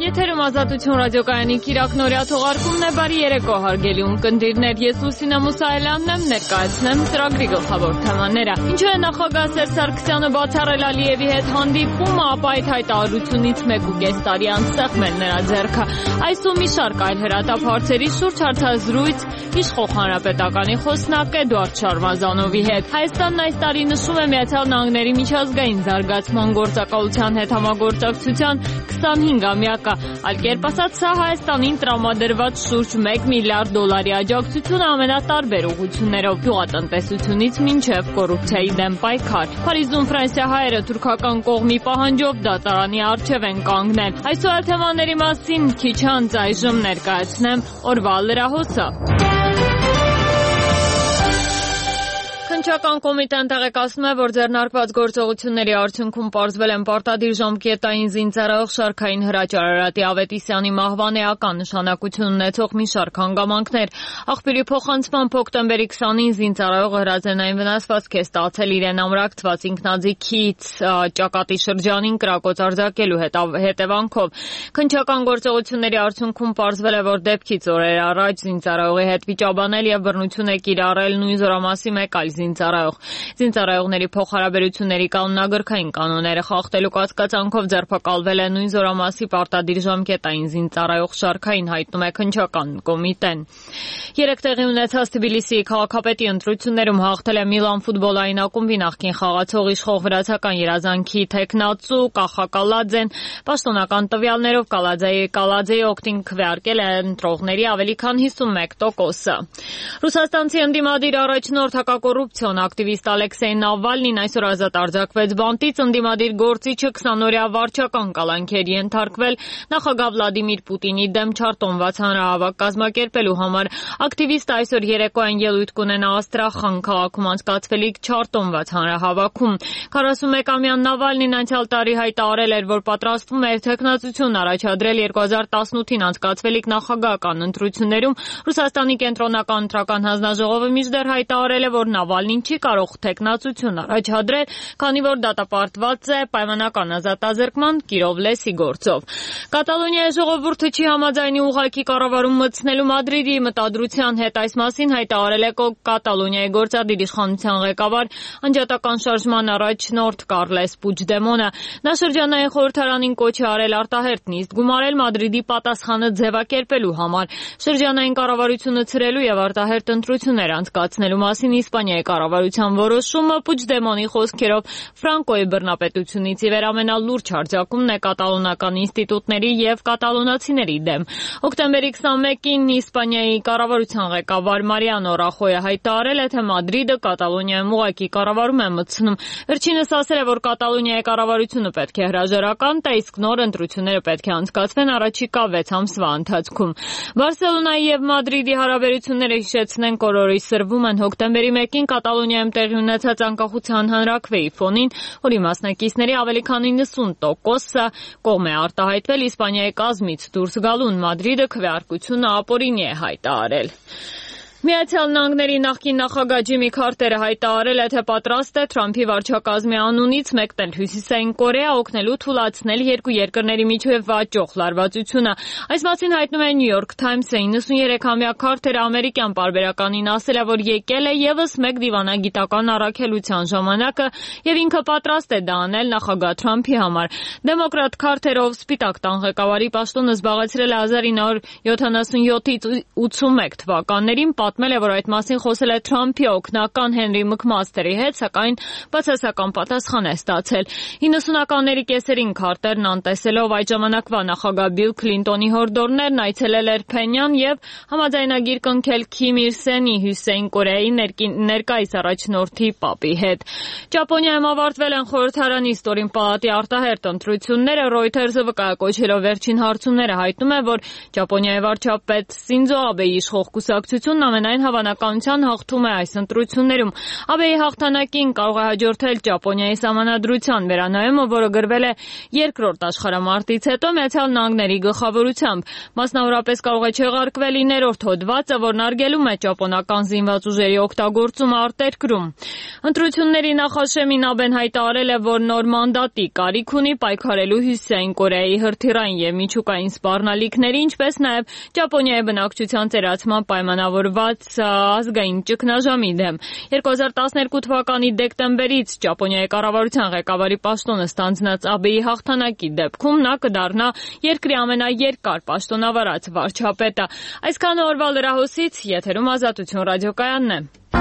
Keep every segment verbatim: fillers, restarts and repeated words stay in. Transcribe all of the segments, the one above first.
Եթերում Ազատություն ռադիոկայանի կիրակնօրյա թողարկումն է, բարի երեկո հարգելի ունկնդիրներ, ես Լուսինե Մուսայելյանն եմ, ներկայացնեմ ծրագրի գլխավոր թեմաները։ Ինչու է նախագահ Սերժ Սարգսյանը բացառել Ալիևի հետ հանդիպումը, ապա այդ հայտարարությունից մեկ ու կես տարի անց սեղմել նրա ձեռքը։ Այս ու մի շարք այլ հրատապ հարցերի շուրջ հարցազրույց իշխող հանրապետականի խոսնակ Էդուարդ Շարմազանովի հետ։ Հայաստանն այս տարի նշում է Միացյալ Նահանգների միջազգային զարգացման գործակալության հետ համագործակցության քսանհինգամյակը, այլ կերպ ասած, սա Հայաստանին տրամադրված շուրջ մեկ միլիարդ դոլարի աջակցությունը ամենատարբեր ուղղություններով, գյուղատնտեսությունից մինչև կոռուպցիայի դեմ պայքար։ Փարիզում ֆրանսիահայերը թուրքական կողմի պահանջով դատարանի առջև են կանգնել։ Այս ու այլ թեմաների մասին քիչ անց այժմ ներկայացնեմ օրվա լրահոսը։ Քննչական կոմիտեն տեղեկացնում է, որ ձեռնարկված գործողությունների արդյունքում պարզվել են պարտադիր ժամկետային զինծառայող շարքային հրաչ Արարատի Ավետիսյանի մահվան էական նշանակություն ունեցող մի շարք հանգամանքներ։ Աղբյուրի փոխանցմամբ հոկտեմբերի քսանին զինծառայողը հրաձենային վնասվածք է ստացել իրեն ամրակցված ինքնաձիգից Ճակատի շրջանին կրակոց արձակելու հետևանքով։ Քննչական գործողությունների արդյունքում պարզվել է, որ դեպքից օրեր առաջ զինծառայողի հետ վիճաբանել եւ բռնություն է կիրառել նույն զորամասի մեկ այլ զինծառայող։ Զինծառայողների փոխհարաբերությունների կանոնագրքային կանոնները խախտելու կասկածանքով ձերբակալվել է նույն զորամասի պարտադիր ժամկետային զինծառայող շարքային, հայտնում է քննչական կոմիտեն։ Երեք տեղի ունեցած Թբիլիսիի քաղաքապետի ընտրություններում հաղթել է Միլան ֆուտբոլային ակումբի նախկին խաղացող իշխող վրացական երազանքի թեկնածու Կախա Կալաձեն։ Պաշտոնական տվյալներով Կալաձեի Կալաձեի օգտին քվեարկել է ընտրողների ավելի քան հիսունմեկ տոկոսը։ Ռուսաստանցի ընդդիմադիր առաջնորդ հակակոռուպցիոն ակտիվիստ Ալեքսեյ Նավալնին այսօր ազատ արձակվեց բանտից, ընդդիմադիր գործիչը քսանօրյա վարչական կալանքերի ենթարկվել նախագահ Վլադիմիր Պուտինի դեմ չարտոնված հանրահավաք կազմակերպելու համար։ Ակտիվիստը այսօր երեկոյան ելույթ կունենա Աստրախան քաղաքում անցկացվելիք չարտոնված հանրահավաքում։ քառասունմեկամյա Նավալնին անցյալ տարի հայտարարել էր, որ պատրաստվում է թեկնածություն առաջադրել երկու հազար տասնութին անցկացվելիք նախագահական ընտրություններում։ Ռուսաստանի կենտրոնական ընտրական հանձնաժողովը մինչդեռ հայտարարել է, որ Նավալնին չի կարող թեկնածություն առաջադրել, քանի որ դատապարտված է պայմանական ազատազրկման Կիրովլեսի գործով։ Կատալոնիայի ժողովուրդը չի համաձայնի ուղղակի կառավարում մտցնելու Մադրիդի մտադրության հետ, այս մասին հայտարարել է Կատալոնիայի գործադիր իշխանության ղեկավար անջատական շարժման առաջնորդ Կարլես Պուջդեմոնը։ Նա շրջանային խորհրդարանին կոչ է արել արտահերթ նիստ գումարել Մադրիդի պատասխանը ձևակերպելու համար, շրջանային կառավարությունը ցրելու եւ արտահերթ ընտրություններ անցկացնելու մասին Իսպանիայի կառավարության որոշումը Պուջդեմոնի խոսքերով Ֆրանկոյի բռնապետությունից ի վեր ամենալուրջ հարձակումն է կատալոնական ինստիտուտների եւ կատալոնացիների դեմ։ Հոկտեմբերի քսանմեկին Իսպանիայի կառավարության ղեկավար Մարիանո Ռախոյը հայտարարել է, թե Մադրիդը Կատալոնիայում ուղղակի կառավարում է մտցնում։ Վերջինս ասել է, որ Կատալոնիայի կառավարությունը պետք է հրաժարական տա, իսկ նոր ընտրությունները պետք է անցկացվեն առաջիկա վեց ամսվա ընթացքում։ Բարսելոնայի եւ Մադրիդի հարաբերությունները հիշեցնենք օրորի սրվում են հոկտեմբերի մեկին Կատալոնիայում տեղի ունեցած անկախության հանրաքվեի ֆոնին, որի մասնակիցների ավելի քան իննսուն տոկոսը կողմ է արտահայտվել Իսպանիայի կազմից դուրս գալուն։ Մադրիդը քվեարկությունը ապօրինի է հայտարարել։ Միացյալ Նահանգների նախկին նախագահ Ջիմի Քարտերը հայտարարել է, թե պատրաստ է Թրամփի վարչակազմի անունից մեկնել Հյուսիսային Կորեա օգնելու թուլացնել երկու երկրների միջև աճող լարվածությունը։ Այս մասին հայտնում է New York Times-ը։ իննսուներեքամյա Քարտերը ամերիկյան պարբերականին ասել է, որ եկել է եւս մեկ դիվանագիտական առաքելության ժամանակը եւ ինքը պատրաստ է դա անել նախագահ Թրամփի համար։ Դեմոկրատ Քարտերը, ով Սպիտակ տան ղեկավարի պաշտոնը զբաղեցրել է հազար ինը հարյուր յոթանասունյոթից ութսունմեկ թվականներին, պատմել է, որ այդ մասին խոսել է Թրամփի օգնական Հենրի Մքմաստերի հետ, սակայն բացասական պատասխան է ստացել։ իննսունականների կեսերին Քարտերն անտեսելով այդ ժամանակվա նախագահ Բիլ Քլինտոնի հորդորներն այցելել էր Փենյան եւ համաձայնագիր կնքել Քիմ Ir Սենի Հյուսիսային Կորեայի ներկայիս առաջնորդի պապի հետ։ Ճապոնիայում ավարտվել են խորհրդարանի ստորին պալատի արտահերթ ընտրությունները։ Reuters-ը վկայակոչելով վերջին հարցումները հայտնում է, որ Ճապոնիայի վարչապետ Սինձո Աբեի իշխող կուսակցությունն ամենայն հավանականության հաղթում է այս ընտրություններում։ ԱԲ-ի հաղթանակին կարող է հաջորդել Ճապոնիայի սահմանադրության վերանայումը, որը գրվել է երկրորդ աշխարհամարտից հետո Միացյալ Նահանգների գլխավորությամբ։ Մասնավորապես կարող է չեղարկվել ներորդ հոդվածը, որն արգելում է ճապոնական զինված ուժերի օգտագործումը արտերկրում։ Ընտրությունների նախաշեմին ԱԲ-ն հայտարարել է, որ նոր մանդատի կարիք ունի պայքարելու Հյուսիսային Կորեայի հրթիռային և միջուկային սպառնալիքների, ինչպես նաև Ճապոնիայի բնակչության ծերացման պայմանավորված ազգային ճգնաժամի դեմ։ երկու հազար տասներկու թվականի դեկտեմբերից Ճապոնիայի կառավարության ղեկավարի պաշտոնը ստանձնած ԱԲ-ի հաղթանակի դեպքում նա կդառնա երկրի ամենաերկար պաշտոնավարած վարչապետը։ Այսքան օրվա լրահոսից, եթերում Ազատություն ռադիոկայանն է։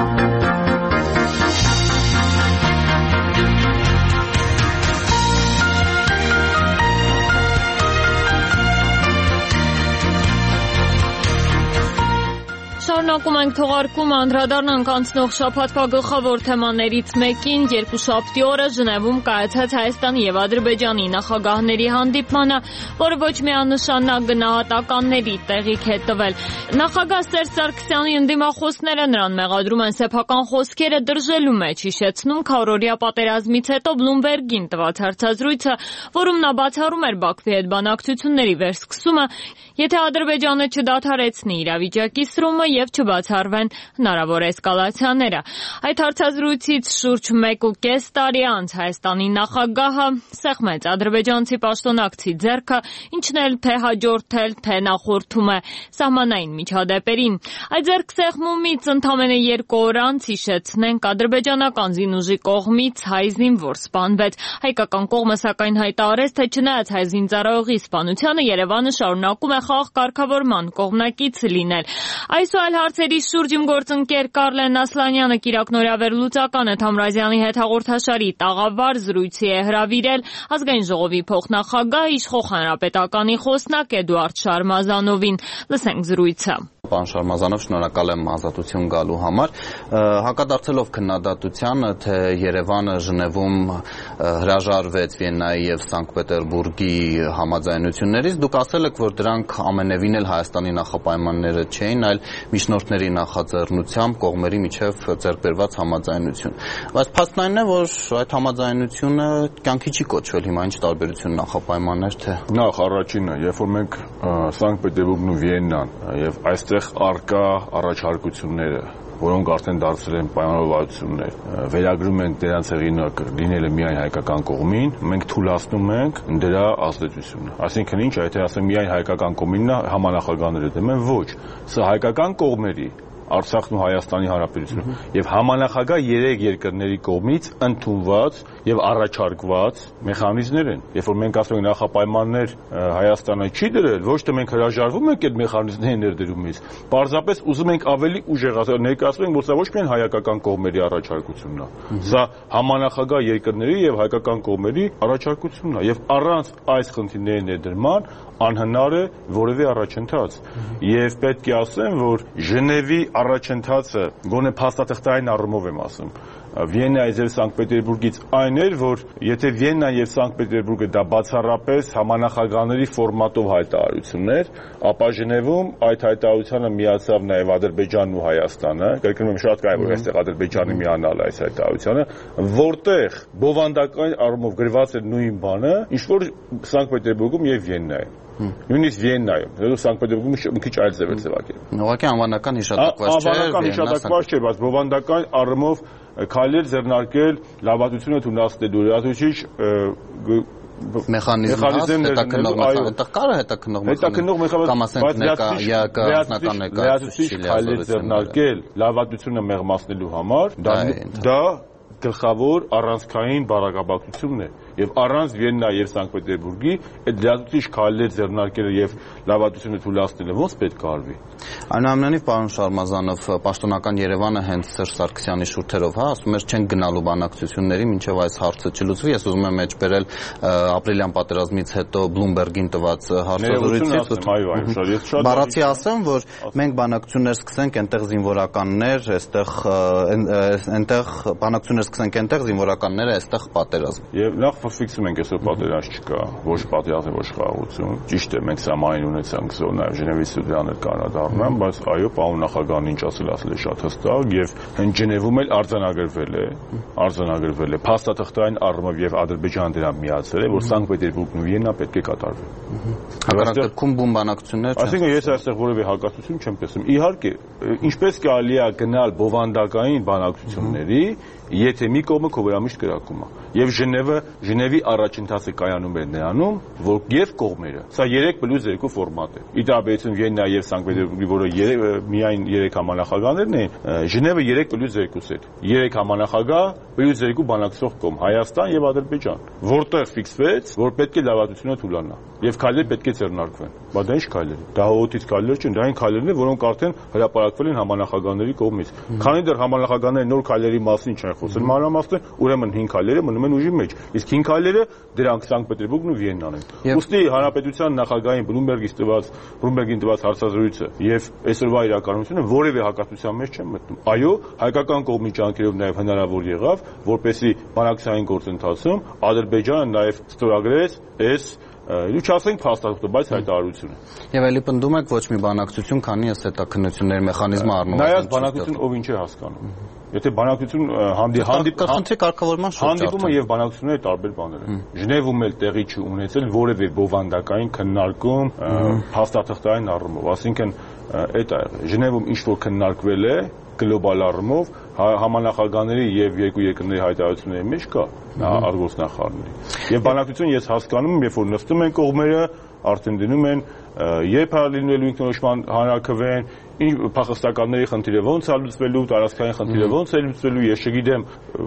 Շարունակում ենք թողարկումը, անդրադառնանք անցնող շաբաթվա գլխավոր թեմաներից մեկին։ Երկուշաբթի օրը Ժնևում կայացած Հայաստանի և Ադրբեջանի նախագահների հանդիպմանը, որը ոչ միանշանակ գնահատականների տեղիք է տվել։ Նախագահ Սերժ Սարգսյանի ընդդիմախոսները նրան մեղադրում են սեփական խոսքերը դրժելու մեջ, հիշեցնում քառօրյա պատերազմից հետո Բլումբերգին տված հարցազրույցը, որում նա բացառում էր Բաքվի հետ բանակցությունների վերսկսումը, եթե Ադրբեջանը չդադարեցնի իրավիճակի սրումը և չբացառվեն հնարավոր էսկալացիաները։ Այդ հարցազրույցից շուրջ մեկ ու կես տարի անց Հայաստանի նախագահը սեղմեց ադրբեջանցի պաշտոնակցի ձեռքը, ինչն էլ թե հաջորդել, թե նախորդում է սահմանային միջադեպերին։ Այդ ձեռքսեղմումից ընդամենը երկու օր անց, հիշեցնենք, ադրբեջանական զինուժի կողմից հայ զինվոր սպանվեց։ Հայկական կողմը սակայն հայտարարեց, թե չնայած հայ զինծառայողի սպանությանը, Երևանը շարունակում է խաղաղ կարգավորման կողմնակից լինել։ Այս ու այլ հարցերի շուրջ իմ գործընկեր Կարլեն Ասլանյանը կիրակնօրյա վերլուծականը Թամրազյանի հետ հաղորդաշարի տաղավար զրույցի է հրավիրել Ազգային ժողովի փոխնախագահ, իշխող հանրապետականի խոսնակ Էդուարդ Շարմազանովին։ Լսենք զրույցը։ Պարոն Շարմազանով, շնորհակալ եմ Ազատություն գալու համար։ Հակադարձելով քննադատությանը, թե Երևանը Ժնևում հրաժարվեց Վիեննայի եւ Սանկտ Պետերբուրգի համաձայնություններից, դուք ասել եք, որ դրանք ամենևին էլ Հայաստանի նախապայմանները չէին, այլ միջնորդների նախաձեռնությամբ կողմերի միջև ձեռք բերված համաձայնություն։ Բայց փաստն այն է, որ այդ համաձայնությունը կյանքի չի կոչվել հիմա, ինչ տարբերություն նախապայմաններ թե։ Նախ առաջինը, երբ որ մենք Սանկտ Պետերբուրգն ու Վիեննան եւ այստեղ արկա առաջարկությունները, որոնք արդեն դարձել են պայմանավորվածություններ, վերագրում են դրանց հեղինակը լինելը միայն հայկական կողմին, մենք թույլատնում ենք դրա ազդեցությունը։ Այսինքն ինչ, եթե ասեմ միայն հայկական կողմինն է, համանախագահները դեմ են, ոչ, սա հայկական կողմերի Արցախն ու Հայաստանի Հանրապետությունը եւ համանախագահ երեք երկրների կողմից ընդունված եւ առաջարկված մեխանիզմներ են։ Երբ որ մենք ասում ենք նախապայմաններ Հայաստանը չի դրել, ոչ թե մենք հրաժարվում ենք այդ մեխանիզմների ներդրումից, պարզապես ուզում ենք ավելի ուժեղ ներկայացնել, որ սա ոչ միայն հայկական կողմերի առաջարկությունն է, սա համանախագահ երկրների եւ հայկական կողմերի առաջարկությունն է եւ առանց այս խնդիրների ներդրման անհնար է որևէ առաջընթաց։ Եվ պետք է ասեմ, որ Ժնևի առաջընթացը, գոնե փաստաթղթային առումով եմ ասում, Վիեննայից եւ Սանկտ Պետերբուրգից այն էր, որ եթե Վիեննան եւ Սանկտ Պետերբուրգը դա բացառապես համանախագահների ֆորմատով հայտարարություններ, ապա Ժնևում այդ հայտարարությանը միացավ նաեւ Ադրբեջանն ու Հայաստանը, կրկնում եմ շատ կարեւոր է այստեղ Ադրբեջանը միանալ այս հայտարարությանը, որտեղ բովանդակային առումով գրված էր նույն բանը, ինչ որ Սանկտ Պետերբուրգում եւ Վիեննայում։ Նույնիսկ Վիեննայում, դեռ Սանկտ Պետերբուրգում մի քիչ այլ ձև է ձևակերպել։ Ուղղակի անվանական հիշատակված չէ։ Անվանական հիշատակված չէ, բայց բովանդակային առումով քայլեր ձեռնարկել լավատությունը թույլատելու լրացուցիչ մեխանիզմ հետաքննող այդտեղ կարա հետաքննող մեխանիզմ կամ ասենք ներկա անձնական ներկայացուցիչ քայլեր ձեռնարկել լավատությունը մեղմացնելու համար, դա գլխավոր առանցքային բարակապակցությունն է եւ առանց Վիեննա եւ Սանկտ Պետերբուրգի այդ լրացուցիչ քայլեր ձեռնարկելը եւ լավատությունը թույլատելը ոնց պետք է արվի։ Այնուամենայնիվ, պարոն Շարմազանով, պաշտոնական Երևանը հենց Սերժ Սարգսյանի շուրթերով, հա, ասում էր չեն գնալու բանակցությունների, մինչեւ այս հարցը չլուծվի։ Ես ուզում եմ մեջբերել ապրիլյան պատերազմից հետո Բլումբերգին տված հարցազրույցից։ Բառացի ասեմ, որ մենք բանակցություններ սկսենք, այնտեղ զինվորականներ, այստեղ այնտեղ բանակցություններ սկսենք, այնտեղ զինվորականները, այստեղ պատերազմ։ Եվ նախ ֆիքսում ենք այսօր պատերազմ չկա, ոչ պատերազմ, ոչ խաղաղություն։ Ճիշտ է, մենք սահմանին ունեցանք զոր նաև Ժնևի Սուդանը կանադառնան, բայց այո, պարոն նախագահն ինչ ասել, ասել է շատ հստակ եւ հենց Ժնևում էլ արձանագրվել է, արձանագրվել է փաստաթղթային առումով եւ Ադրբեջանը դրան միացել է, որ Սանկտ Պետերբուրգն ու Վիեննա պետք է կատարվի։ Հակառակում բուն բանակցություններ չեն։ Այսինքն ես այստեղ որևէ հակասություն չեմ տեսնում։ Իհարկե, ինչպես կարելի է գնալ բովանդակային բանակցությունների, եթե մի կողմը քո վրա միշտ կրակում է։ Եվ Ժնևը, Ժնևի առաջընթացը կայանում է նրանում, որ եւ կողմերը։ Սա երեք պլյուս երկու ֆորմատ է։ Ի տարբերություն Վիեննա եւ Սանկտ Պետերբուրգի, որը միայն երեք համանախագահներն են, Ժնևը երեք պլյուս երկու է։ երեք համանախագահ պլյուս երկու բանակցող կողմ՝ Հայաստան եւ Ադրբեջան, որտեղ ֆիքսվեց, որ պետք է լավատությունը թույլանա եւ քայլեր պետք է ձեռնարկվեն։ Բայց դա ինչ քայլեր։ Դա հողոտից քայլեր չեն, դա այն քայլերն են, որոնք արդեն հրապարակվել են համանախագահների կողմից։ Քանի դեռ համանախագահները նոր քայլերի մասին չեն խոսել մանրամասն, ուրեմն հին քայլերը մնում են ուժի մեջ։ Իսկ հին քայլերը դրանք Սանկտ Պետերբուրգն ու Վիեննան են։ Ոստի հանրապետության նախագահային Բլումբերգից տված, Բլումբերգին տված հարցազրույցը եւ այսօրվա իրականությունը որևէ հակասության մեջ չեն մտնում։ Այո, հայկական կողմի ջանքերով նաեւ հնարավոր եղավ, որպեսզի բանակցային գործընթացում Ադրբեջանը նաեւ ստորագրեց այս Ու չասենք փաստաթղթը, բայց հայտարարությունը։ Եվ էլի պնդում եք ոչ մի բանակցություն, քանի այս հետաքննությունների մեխանիզմը առնվում է։ Նայած բանակցություն ով ինչ է հասկանում։ Եթե բանակցություն հանդիպումը կարգավորման շուրջ հանդիպումը եւ բանակցությունները տարբեր բաներ են։ Ժնևում էլ տեղի չունեցել որևէ բովանդակային քննարկում փաստաթղթային առումով, ասինքն այդ է Ժնևում ինչ որ քննարկվել է գլոբալ առումով համանախագահների եւ երկու երկրների հայտարարությունների մեջ կա արտգործնախարարների։ Եվ բանակցություն ես հասկանում եմ, երբ որ նստում են կողմերը, արդեն դնում են երբ լինելու ինքնորոշման հանրաքվեն, փախստականների խնդիրը ոնց է լուծվելու, տարածքային խնդիրը ոնց է լուծվելու, ես չգիտեմ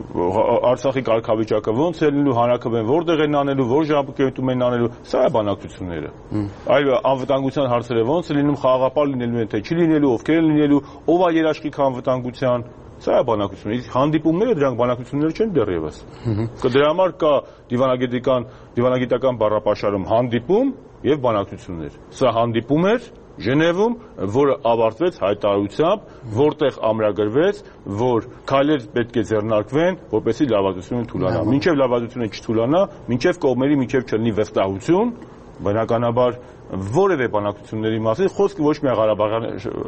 Արցախի կարգավիճակը ոնց է լինելու, հանրաքվեն որտեղ են անելու, որ ժամկետում են անելու, սա է բանակցությունները։ Այլ անվտանգության հարցերը ոնց է լինում, խաղաղապար լինելու են թե չի լինելու, ովքեր են լինելու, ով է երաշխիք անվտանգության, սա է բանակցությունը։ Իսկ հանդիպումները դրանք բանակցություններ չեն դեռևս։ Դրա համար կա դիվանագիտական դիվանագիտական բառապաշարում հանդիպում եւ բանակցություններ։ Սա հանդիպում էր Ժնևում, որը ավարտվեց հայտարարությամբ, որտեղ ամրագրվեց, որ քայլեր պետք է ձեռնարկվեն, որպեսզի լավատությունը թույլանա։ Մինչև լավատությունը չթույլանա, մինչև կողմերի միջև չլինի վստահություն, բնականաբար որևէ բանակցությունների մասին խոսքը ոչ միայն Ղարաբաղյան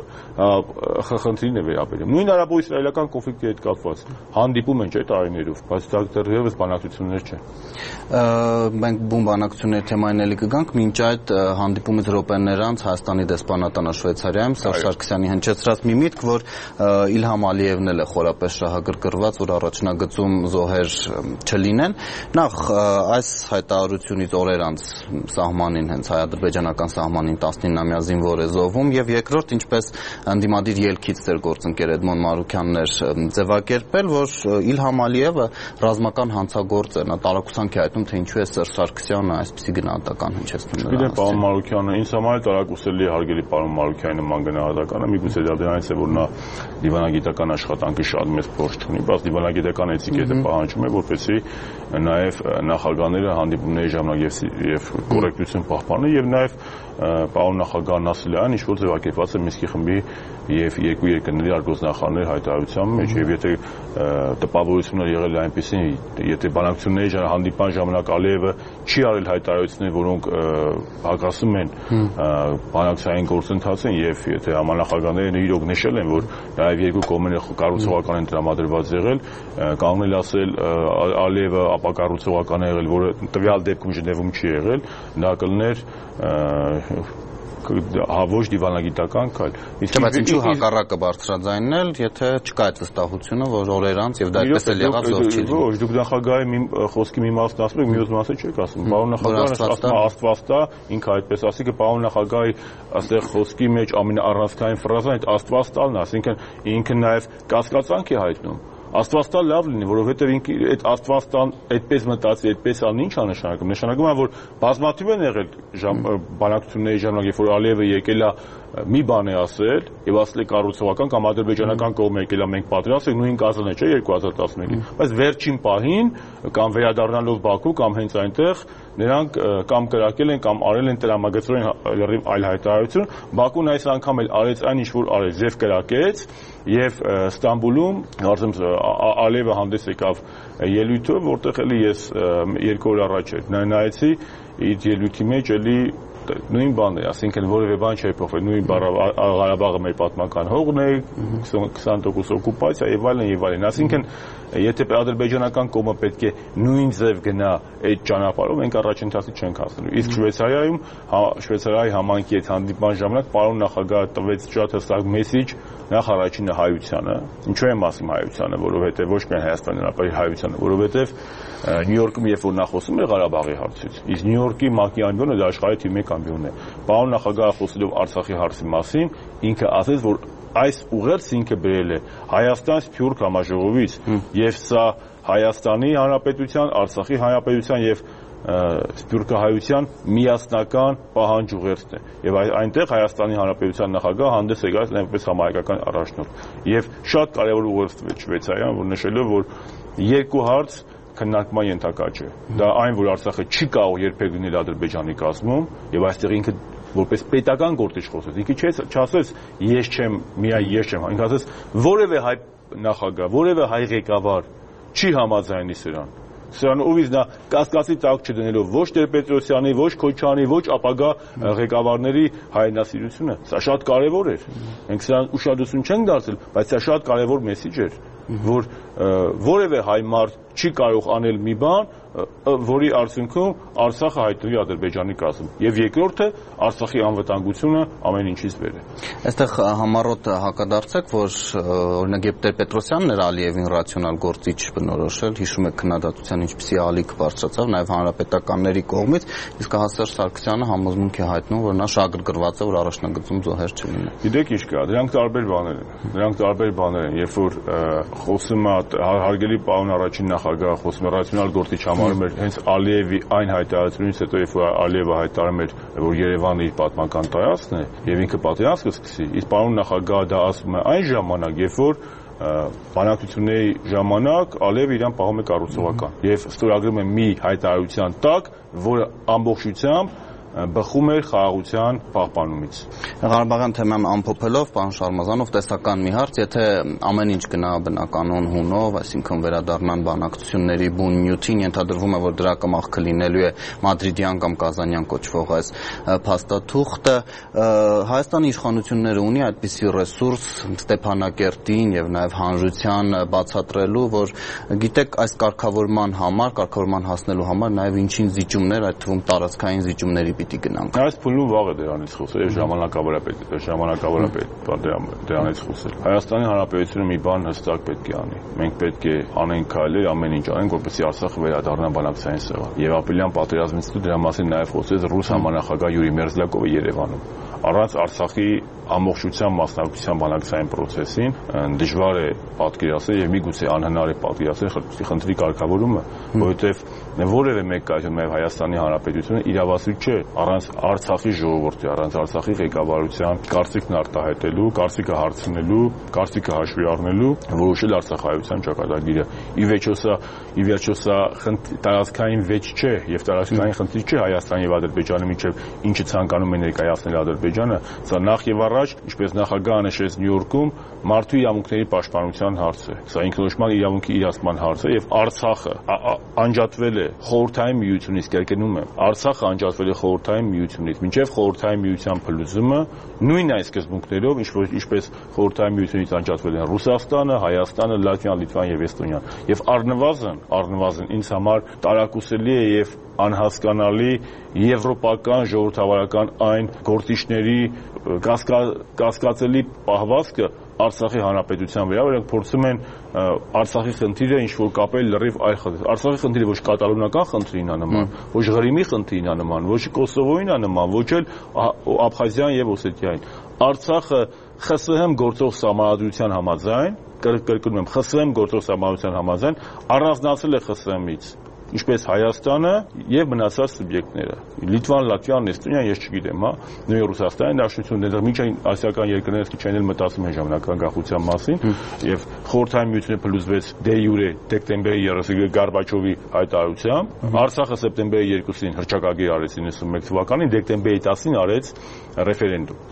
խնդրին է վերաբերում։ Նույն արաբո-իսրայելական կոնֆլիկտի հետ կապված հանդիպում են չէ տարիներով, բայց դա դեռևս բանակցություններ չեն։ Մենք բուն բանակցությունների թեմային էլի կգանք, մինչ այդ հանդիպումից րոպեներ անց Հայաստանի դեսպանատանը Շվեյցարիայում Սերժ Սարգսյանի հնչեցրած մի միտք, որ Իլհամ Ալիևն էլ է խորապես շահագրգռված, որ առաջնագծում զոհեր չլինեն։ Նախ այս հայտարարությունից օրեր անց սահմանին հենց հայ-ադրբեջանական սահմանին տասնինամյա զինվոր է զոհվում եւ երկրորդ ինչպես ընդդիմադիր ելքից ձեր գործընկեր Էդմոն Մարուքյանն էր ձևակերպել, որ Իլհամ Ալիևը ռազմական հանցագործ է, նա տարակուսանք է հայտնում, թե ինչու է Սերժ Սարգսյանը այսպիսի գնահատական հնչեցնում նրա։ Գիտեմ, պարոն Մարուքյանը, ինձ համար տարակուսելի է հարգելի պարոն Մարուքյանի նման գնահատականը, միգուցե դա դրանից է, որ նա դիվանագիտական աշխատանքի շատ մեծ փորձ ունի, բայց դիվանագիտական էթիկետը պահանջում է, որպեսզի նաև նախագահները հանդիպումների ժամանակ եւ կոռեկտություն պահպանի եւ նաև պարոն նախագահն ասել է այն, ինչ որ ձևակերպված է Մինսկի խմբի եւ երկու երկրների արտգործնախարարների հայտարարության մեջ եւ եթե տպավորությունը եղել է այնպեսին, եթե բանակցությունների ժամանակ հանդիպան ժամանակ Ալիևը չի արել հայտարարություններ, որոնք հակասում են բանակցային գործընթացին եւ եթե համանախագահները իրոք նշել են, որ նաեւ երկու կողմերը կառուցողական են տրամադրված եղել, կանգնել ասել Ալիևը ապակառուցողական է եղել, որը տվյալ դեպքում Ժնևում չի եղել, դա կլներ ոչ դիվանագիտական քայլ։ Բայց ինչու հակառակը բարձրաձայնել, եթե չկա այդ վստահությունը, որ օրեր անց եւ դա այդպես էլ եղավ, զոհ չի լինի։ Ոչ, դուք նախագահի խոսքի մի մասն ասում եք, մյուս մասը չեք ասում։ Պարոն նախագահը ասում է Աստված տա, ինքը այդպես ասի, că պարոն նախագահի այստեղ խոսքի մեջ ամենաառանցքային ֆրազան այդ Աստված տալն է, ասինքն ինքը նաեւ կասկածանք է հայտնում։ Աստված տա լավ լինի, որովհետև ինքը այդ Աստված տան այդպես մտածի, այդպես ան ինչ է նշանակում։ Նշանակում է, որ բազմաթիվ են եղել բանակցությունների ժամանակ, երբ որ Ալիևը եկել է մի բան է ասել եւ ասել է կառուցողական կամ ադրբեջանական կողմը եկել է մենք պատրաստ ենք նույն կազանը չէ երկու հազար տասնմեկին, բայց վերջին պահին կամ վերադառնալով Բաքու կամ հենց այնտեղ նրանք կամ կրակել են կամ արել են տրամագծորեն լրիվ այլ հայտարարություն։ Բաքուն այս անգամ էլ արեց այն ինչ որ արեց, եւ կրակեց եւ Ստամբուլում, կարծեմ Ալիևը հանդես եկավ ելույթով, որտեղ էլի ես երկու օր առաջ էր նայեցի իր ելույթի մեջ էլի նույն բանն է, ասինքն որևէ բան չէ փոխվել, նույն Ղարաբաղը մեր պատմական հողն է, քսան տոկոս օկուպացիա եւ այլն եւ այլն, ասինքն եթե ադրբեջանական կողմը պետք է նույն ձև գնա այդ ճանապարհով, մենք առաջընթացի չենք հասնելու։ Իսկ Շվեյցարիայում Շվեյցարիայի համայնքի հետ հանդիպման ժամանակ պարոն նախագահը տվեց շատ հստակ մեսիջ նախ առաջինը հայությանը, ինչու եմ ասում հայությանը, որովհետեւ ոչ միայն Հայաստանի Հանրապետության հայությանը, որովհետեւ Նյու Յորքում երբ որ նա խոսում էր Ղարաբաղի հարցից, իսկ Նյու Յորքի ՄԱԿ-ի ամբիոնը դա աշխարհի թիվ մեկ ամբիոնն է։ Պարոն նախագահը խոսելով Արցախի հարցի մասին, ինքը ասեց, որ այս ուղերձը ինքը բերել է Հայաստան Սփյուռք համաժողովից եւ սա Հայաստանի Հանրապետության, Արցախի Հանրապետության եւ Սփյուռքահայության միասնական պահանջ ուղերձն է եւ այնտեղ Հայաստանի Հանրապետության նախագահը հանդես եկավ այնպես համահայկական առաջնորդ եւ շատ կարեւոր ուղերձ տվեց Շվեյցարիան, որ նշելով որ երկու հարց քննարկման ենթակա չէ։ Դա այն, որ Արցախը չի կարող երբեք լինել Ադրբեջանի կազմում եւ այստեղ ինքը որպես պետական գործիչ խոսեց։ Ինքը չասեց ես չեմ, միայն ես չեմ, ինքը ասեց որևէ հայ նախագահ, որևէ հայ ղեկավար չի համաձայնի սրան։ Սրան ովից նա կասկածի տակ չդնելով ոչ Տեր-Պետրոսյանի, ոչ Քոչարյանի, ոչ ապագա ղեկավարների հայրենասիրությունը։ Սա շատ կարևոր էր։ Մենք սրան ուշադրություն չենք դարձել, բայց սա շատ կարևոր մեսիջ էր, որ որևէ հայ մարդ չի կարող անել մի բան, որի արդյունքում Արցախը հայտնվի Ադրբեջանի կազմում։ Եվ երկրորդը Արցախի անվտանգությունը ամեն ինչից վեր է։ Այստեղ համառոտ հակադարձեք, որ օրինակ երբ Տեր-Պետրոսյանն էր Ալիևին ռացիոնալ գործիչ բնորոշել, հիշում եք քննադատության ինչպիսի ալիք բարձրացավ նաև հանրապետականների կողմից, իսկ Սերժ Սարգսյանը համոզմունք է հայտնում, որ նա շագրգռված է, որ առաջնագծում զոհեր չլինի։ Գիտեք ինչ կա, դրանք տարբեր բաներ են։ Դրանք տարբեր բաներ են, երբ որ խոսում է հարգելի պարոն առաջին նախագահը խոսում է ռացիոնալ գործիչ համարում էր հենց Ալիևի այն հայտարարությունից հետո, երբ որ Ալիևը հայտարարում էր, որ Երևանը իր պատմական տարածքն է եւ ինքը պատերազմ կսկսի, իսկ պարոն նախագահը դա ասում է այն ժամանակ, երբ որ բանակցությունների ժամանակ Ալիևը իրան պահում է կառուցողական եւ ստորագրում է մի հայտարարության տակ, որը ամբողջությամբ բխում էր խաղաղության պահպանումից։ Ղարաբաղյան թեման ամփոփելով, պարոն Շարմազանով, տեսական մի հարց, եթե ամեն ինչ գնա բնականon հունով, այսինքն վերադառնան բանակցությունների բուն նյութին, ենթադրվում է, որ դրա կմախքը լինելու է մադրիդյան կամ կազանյան կոչվող այս փաստաթուղթը, Հայաստանի իշխանությունները ունի այդպիսի ռեսուրս Ստեփանակերտին եւ նաեւ հանրության բացատրելու, որ գիտեք այս կարգավորման համար, կարգավորման հասնելու համար նաեւ ինչին զիջումներ, այդ թվում տարածքային զիջումների պիտի գնանք։ Այս փուլում վաղ է դրանից խոսել եւ ժամանակավորապես ժամանակավորապես դրանից խոսել։ Հայաստանի Հանրապետությունը մի բան հստակ պետք է անի։ Մենք պետք է անենք քայլեր, ամեն ինչ անենք, որպեսզի Արցախը վերադառնա բանակցային սեղան։ Եվ ապրիլյան պատերազմից հետո դրա մասին նաեւ խոսեց ռուս համանախագահ Յուրի Մերզլակովը Երևանում։ Առանց Արցախի ամբողջության մասնակցության բանակցային process-ին դժվար է պատկերացնել եւ միգուցե անհնար է պատկերացնել խնդրի կարգավորումը, որովհետեւ որևէ մեկ այժմ նաեւ Հայաստանի Հանրապետությունը իրավասու չէ առանց Արցախի ժողովրդի, առանց Արցախի ղեկավարության կարծիքն արտահայտելու, կարծիքը հարցնելու, կարծիքը հաշվի առնելու, որոշել Արցախայության ճակատագիրը։ Ի վերջո սա, ի վերջո սա տարածքային վեճ չէ եւ տարածքային խնդիր չէ Հայաստանի եւ Ադրբեջանի միջեւ, ինչը ցանկանում է ներկայացնել Ադրբեջանը, սա նախ եւ առաջ, ինչպես նախագահը նշեց Նյու Յորքում, մարդու իրավունքների պաշտպանության հարց է։ Սա ինքնորոշման իրավունքի իրացման հարց է եւ Արցախը անջատվել է խորհրդային միությունից, կրկնում եմ, Արցախը անջատվել է խորհրդային միությունից, մինչեւ խորհրդային միության փլուզումը, նույն այն սկզբունքներով, ինչպես խորհրդային միությունից անջատվել են Ռուսաստանը, Հայաստանը, Լատվիան, Լիտվան եւ Էստոնիան։ Եվ առնվազն, առնվազն ինձ համար տարակուսելի է եւ անհասկանալի եվրոպական ժողովրդավարական այն գործիչների կասկածելի պահվածքը Արցախի Հանրապետության վրա, որոնք փորձում են Արցախի խնդիրը ինչ-որ կապել լրիվ այլ խնդիր։ Արցախի խնդիրը ոչ կատալոնական խնդրին է նման, ոչ Ղրիմի խնդրին է նման, ոչ Կոսովոյին է նման, ոչ էլ Աբխազիան եւ Օսետիային։ Արցախը ԽՍՀՄ գործող սահմանադրության համաձայն, կրկնում եմ, ԽՍՀՄ գործող սահմանադրության համաձայն առանձնացել է ԽՍՀՄ-ից։ ինչպես Հայաստանը եւ մնացած սուբյեկտները։ Լիտվան, Լատվիան, Էստոնիան ես չգիտեմ, հա, նույն Ռուսաստանի Դաշնությունն դեռ միջին ասիական երկրներից քիչ էլ մտածում են ժամանակական գաղութան մասին եւ խորհրդային միությունը փլուզվեց դե յուրե դեկտեմբերի երեսին Գորբաչովի հայտարարությամբ, Արցախը սեպտեմբերի երկուսին հռչակագիր արեց իննսունմեկ թվականին, դեկտեմբերի տասին արեց ռեֆերենդում։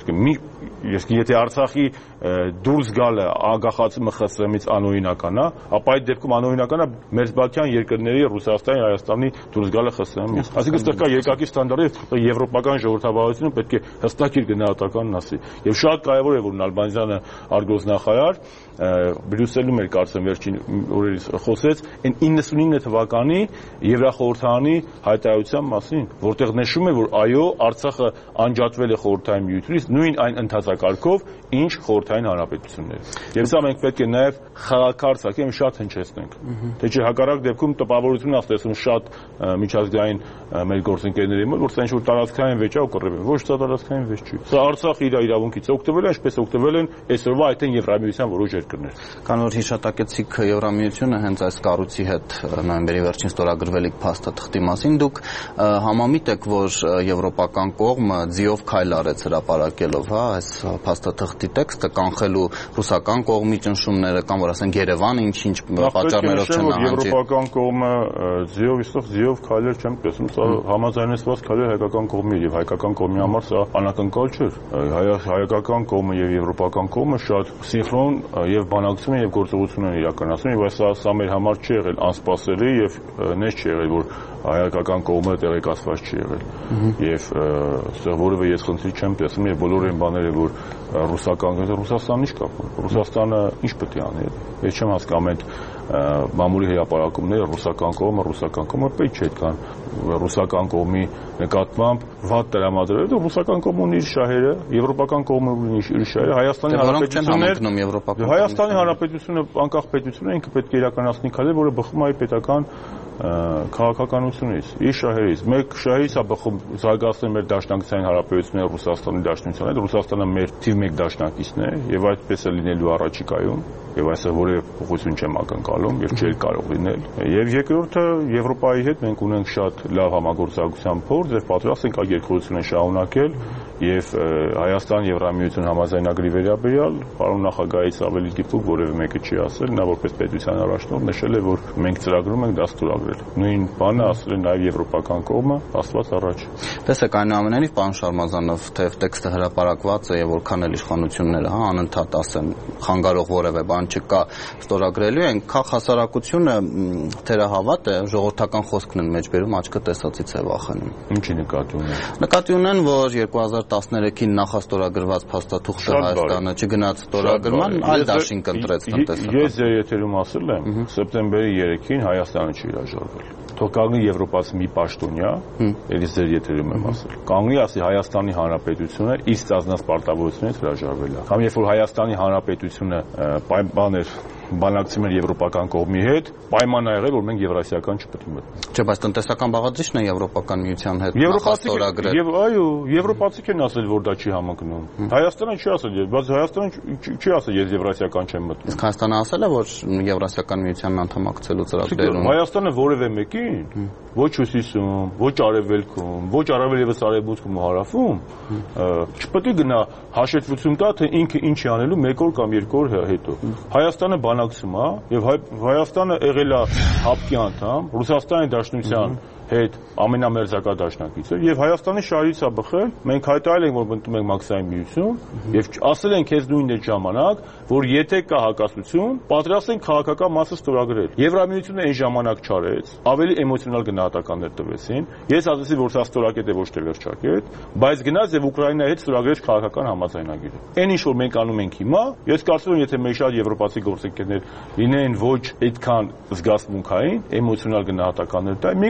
Իսկ եթե Արցախի դուրս գալը ագախացումը ԽՍՀՄ-ից անօրինական է, ապա այդ դեպքում անօրինական է մերձբալթյան երկրների Ռուսաստանի, Հայաստանի դուրս գալը ԽՍՀՄ-ից։ Այսինքն ստեղ կա երկակի ստանդարտը, եվրոպական ժողովրդավարությունը պետք է հստակ իր գնահատականն ասի։ Եվ շատ կարևոր է, որ Նալբանդյանը արտգործնախարար Բրյուսելում էր կարծեմ վերջին օրերից խոսեց այն իննսունինը թվականի Եվրախորհրդարանի հայտարարության մասին, որտեղ նշում է, որ այո, Արցախը անջատվել է խորհրդային միությունից նույն այն ընթացակարգով, ինչ խորհրդային հանրապետությունները։ Եվ սա մենք պետք է նաև խաղակարծակի եմ շատ հնչեցնենք։ Թե չէ հակառակ դեպքում տպավորություն է ստեղծում շատ միջազգային մեր գործընկերների մոտ, որ սա ինչ-որ տարածքային վեճ է ու կռիվ է։ Ոչ, սա տարածքային վեճ չի։ Սա Արցախը իր իրավունքից օգտվել է, ինչպես օգտվել են այսօրվա այդ Եվրամիության որոշ երկրներ։ Քան որ հիշատակեցիք Եվրամիությունը հենց այս կառույցի հետ նոյեմբերի վերջին ստորագրվելիք փաստաթղթի մասին, դուք համամիտ եք, որ եվրոպական կողմը ձիով քայլ արեց հրապարակելով, հա, այս փաստաթղթի տեքստը կանխելու ռուսական կողմի ճնշումները կամ որ ասենք Երևանը ինչ-ինչ պատճառներով չնահանջի։ Եվրոպական կողմը ձիով իստեղ ձիով քայլեր չեմ տեսնում, սա համաձայնեցված քայլեր հայկական կողմի եւ հայկական կողմի համար սա անակնկալ չէ։ Հայկական կողմը եւ եվրոպական կողմը շատ սինխրոն եւ բանակցում են եւ գործողություն են իրականացնում եւ այս սա մեր համար չի եղել անսպասելի եւ նես չի եղել, որ հայկական կողմը տեղեկացված չի եղել։ Եվ այստեղ որևէ ես խնդրի չեմ տեսնում եւ բոլոր այն բաները, որ ռուսական Ռուսաստանն ինչ կապ ունի։ Ռուսաստանը ինչ պետք է անի։ Ես չեմ հասկանում այդ մամուլի հրապարակումները ռուսական կողմը, ռուսական կողմը պետք չէ այդքան ռուսական կողմի նկատմամբ վատ տրամադրել, ռուսական կողմը ունի իր շահերը, եվրոպական կողմը ունի իր շահերը, Հայաստանի Հանրապետությունը Հայաստանի Հանրապետությունը անկախ պետություն է, ինքը պետք է իրականացնի քայլեր, որը բխում է պետական քաղաքականությունից, իր շահերից։ Մեկ շահից է բխում զարգացնել մեր դաշնակցային հարաբերությունները Ռուսաստանի Դաշնության հետ, Ռուսաստանը մեր թիվ մեկ դաշնակիցն է եւ այդպես է լինելու առաջիկայում, եւ այսօր որևէ փոխություն չեմ ակնկալում եւ չէր կարող լինել։ Եվ երկրորդը Եվրոպայի հետ մենք ունենք շատ լավ համագործակցության փորձ եւ պատրաստ ենք այդ երկխոսությունը շարունակել եւ Հայաստան Եվրամիություն համաձայնագրի վերաբերյալ պարոն նախագահից ավելի դիպուկ որևէ մեկը չի ասել, նա որպես պետության առաջնորդ նշել է, որ մենք ծրագրում ենք դա ստորագրել։ Նույն բանը ասել է նաեւ եվրոպական կողմը, աստված առաջ։ Տեսեք, այնուամենայնիվ, պարոն Շարմազանով, թեև տեքստը հրապարակված է եւ որքան էլ իշխանությունները, հա, անընդհատ ասեն, խանգարող որևէ բան չկա, ստորագրելու են, քաղաք հասարակությունը թերահավատ է, ժողովրդական խոսքն են մեջբերում, աչքը տեսածից է վախենում։ Ինչի նկատի ունեն։ Նկատի ունեն, որ երկու հազար տասներեքին նախաստորագրված փաստաթուղթը Հայաստանը չգնաց ստորագրման, այլ դաշինք ընտրեց տնտեսական։ Ես ձեր եթերում ասել եմ, սեպտեմբերի երեքին Հայաստանը չի հրաժարվել։ Թող կանգնի Եվրոպացի մի պաշտոնյա, ելիս ձեր եթերում եմ ասել։ Կանգնի ասի Հայաստանի Հանրապետությունը իր ստանձնած պարտավորություններից հրաժարվել է։ Կամ երբ որ Հայաստանի Հանրապետությունը պայմաններ բանակցում էր եվրոպական կողմի հետ, պայման ա եղել, որ մենք եվրասիական չպետք է մտնենք։ Չէ, բայց տնտեսական բաղադրիչն է եվրոպական միության հետ նախաստորագրել։ Եվ այո, եվրոպացիք են ասել, որ դա չի համընկնում։ Հայաստանը չի ասել, բայց Հայաստանը չի ասել, ես եվրասիական չեմ մտնում։ Իսկ Հայաստանը ասել է, որ եվրասիական միությանն անդամակցելու ծրագրերում։ Հայաստանը որևէ մեկին, ոչ հյուսիսում, ոչ արևելքում, ոչ առավել եւս արևմուտքում ու հարավում, չպետք է գնա հաշվետվություն տա, թե ինքը ինչ է անելու մեկ օր կամ երկու օր հետո։ Հայաստանը բանակցում է եւ Հայաստանը եղել է հապկի անդամ, Ռուսաստանի Դաշնության հետ ամենամերձակա դաշնակիցը եւ Հայաստանի շահից է բխել, մենք հայտարարել ենք, որ մտնում ենք մաքսային միություն եւ ասել ենք հենց նույն այդ ժամանակ, որ եթե կա հակասություն, պատրաստ ենք քաղաքական մասը ստորագրել։ Եվրամիությունը այն ժամանակ չարեց, ավելի էմոցիոնալ գնահատականներ տվեցին։ Ես ասացի, որ սա ստորակետ է, ոչ թե վերջակետ, բայց գնաց եւ Ուկրաինայի հետ ստորագրեց քաղաքական համաձայնագիրը։ Այն ինչ որ մենք անում ենք հիմա, ես կարծում եմ, եթե մեր շատ եվրոպացի գործընկերներ լինեն ոչ այդքան զգացմունքային, էմոցիոնալ գնահատականներ տա, միգուցե մենք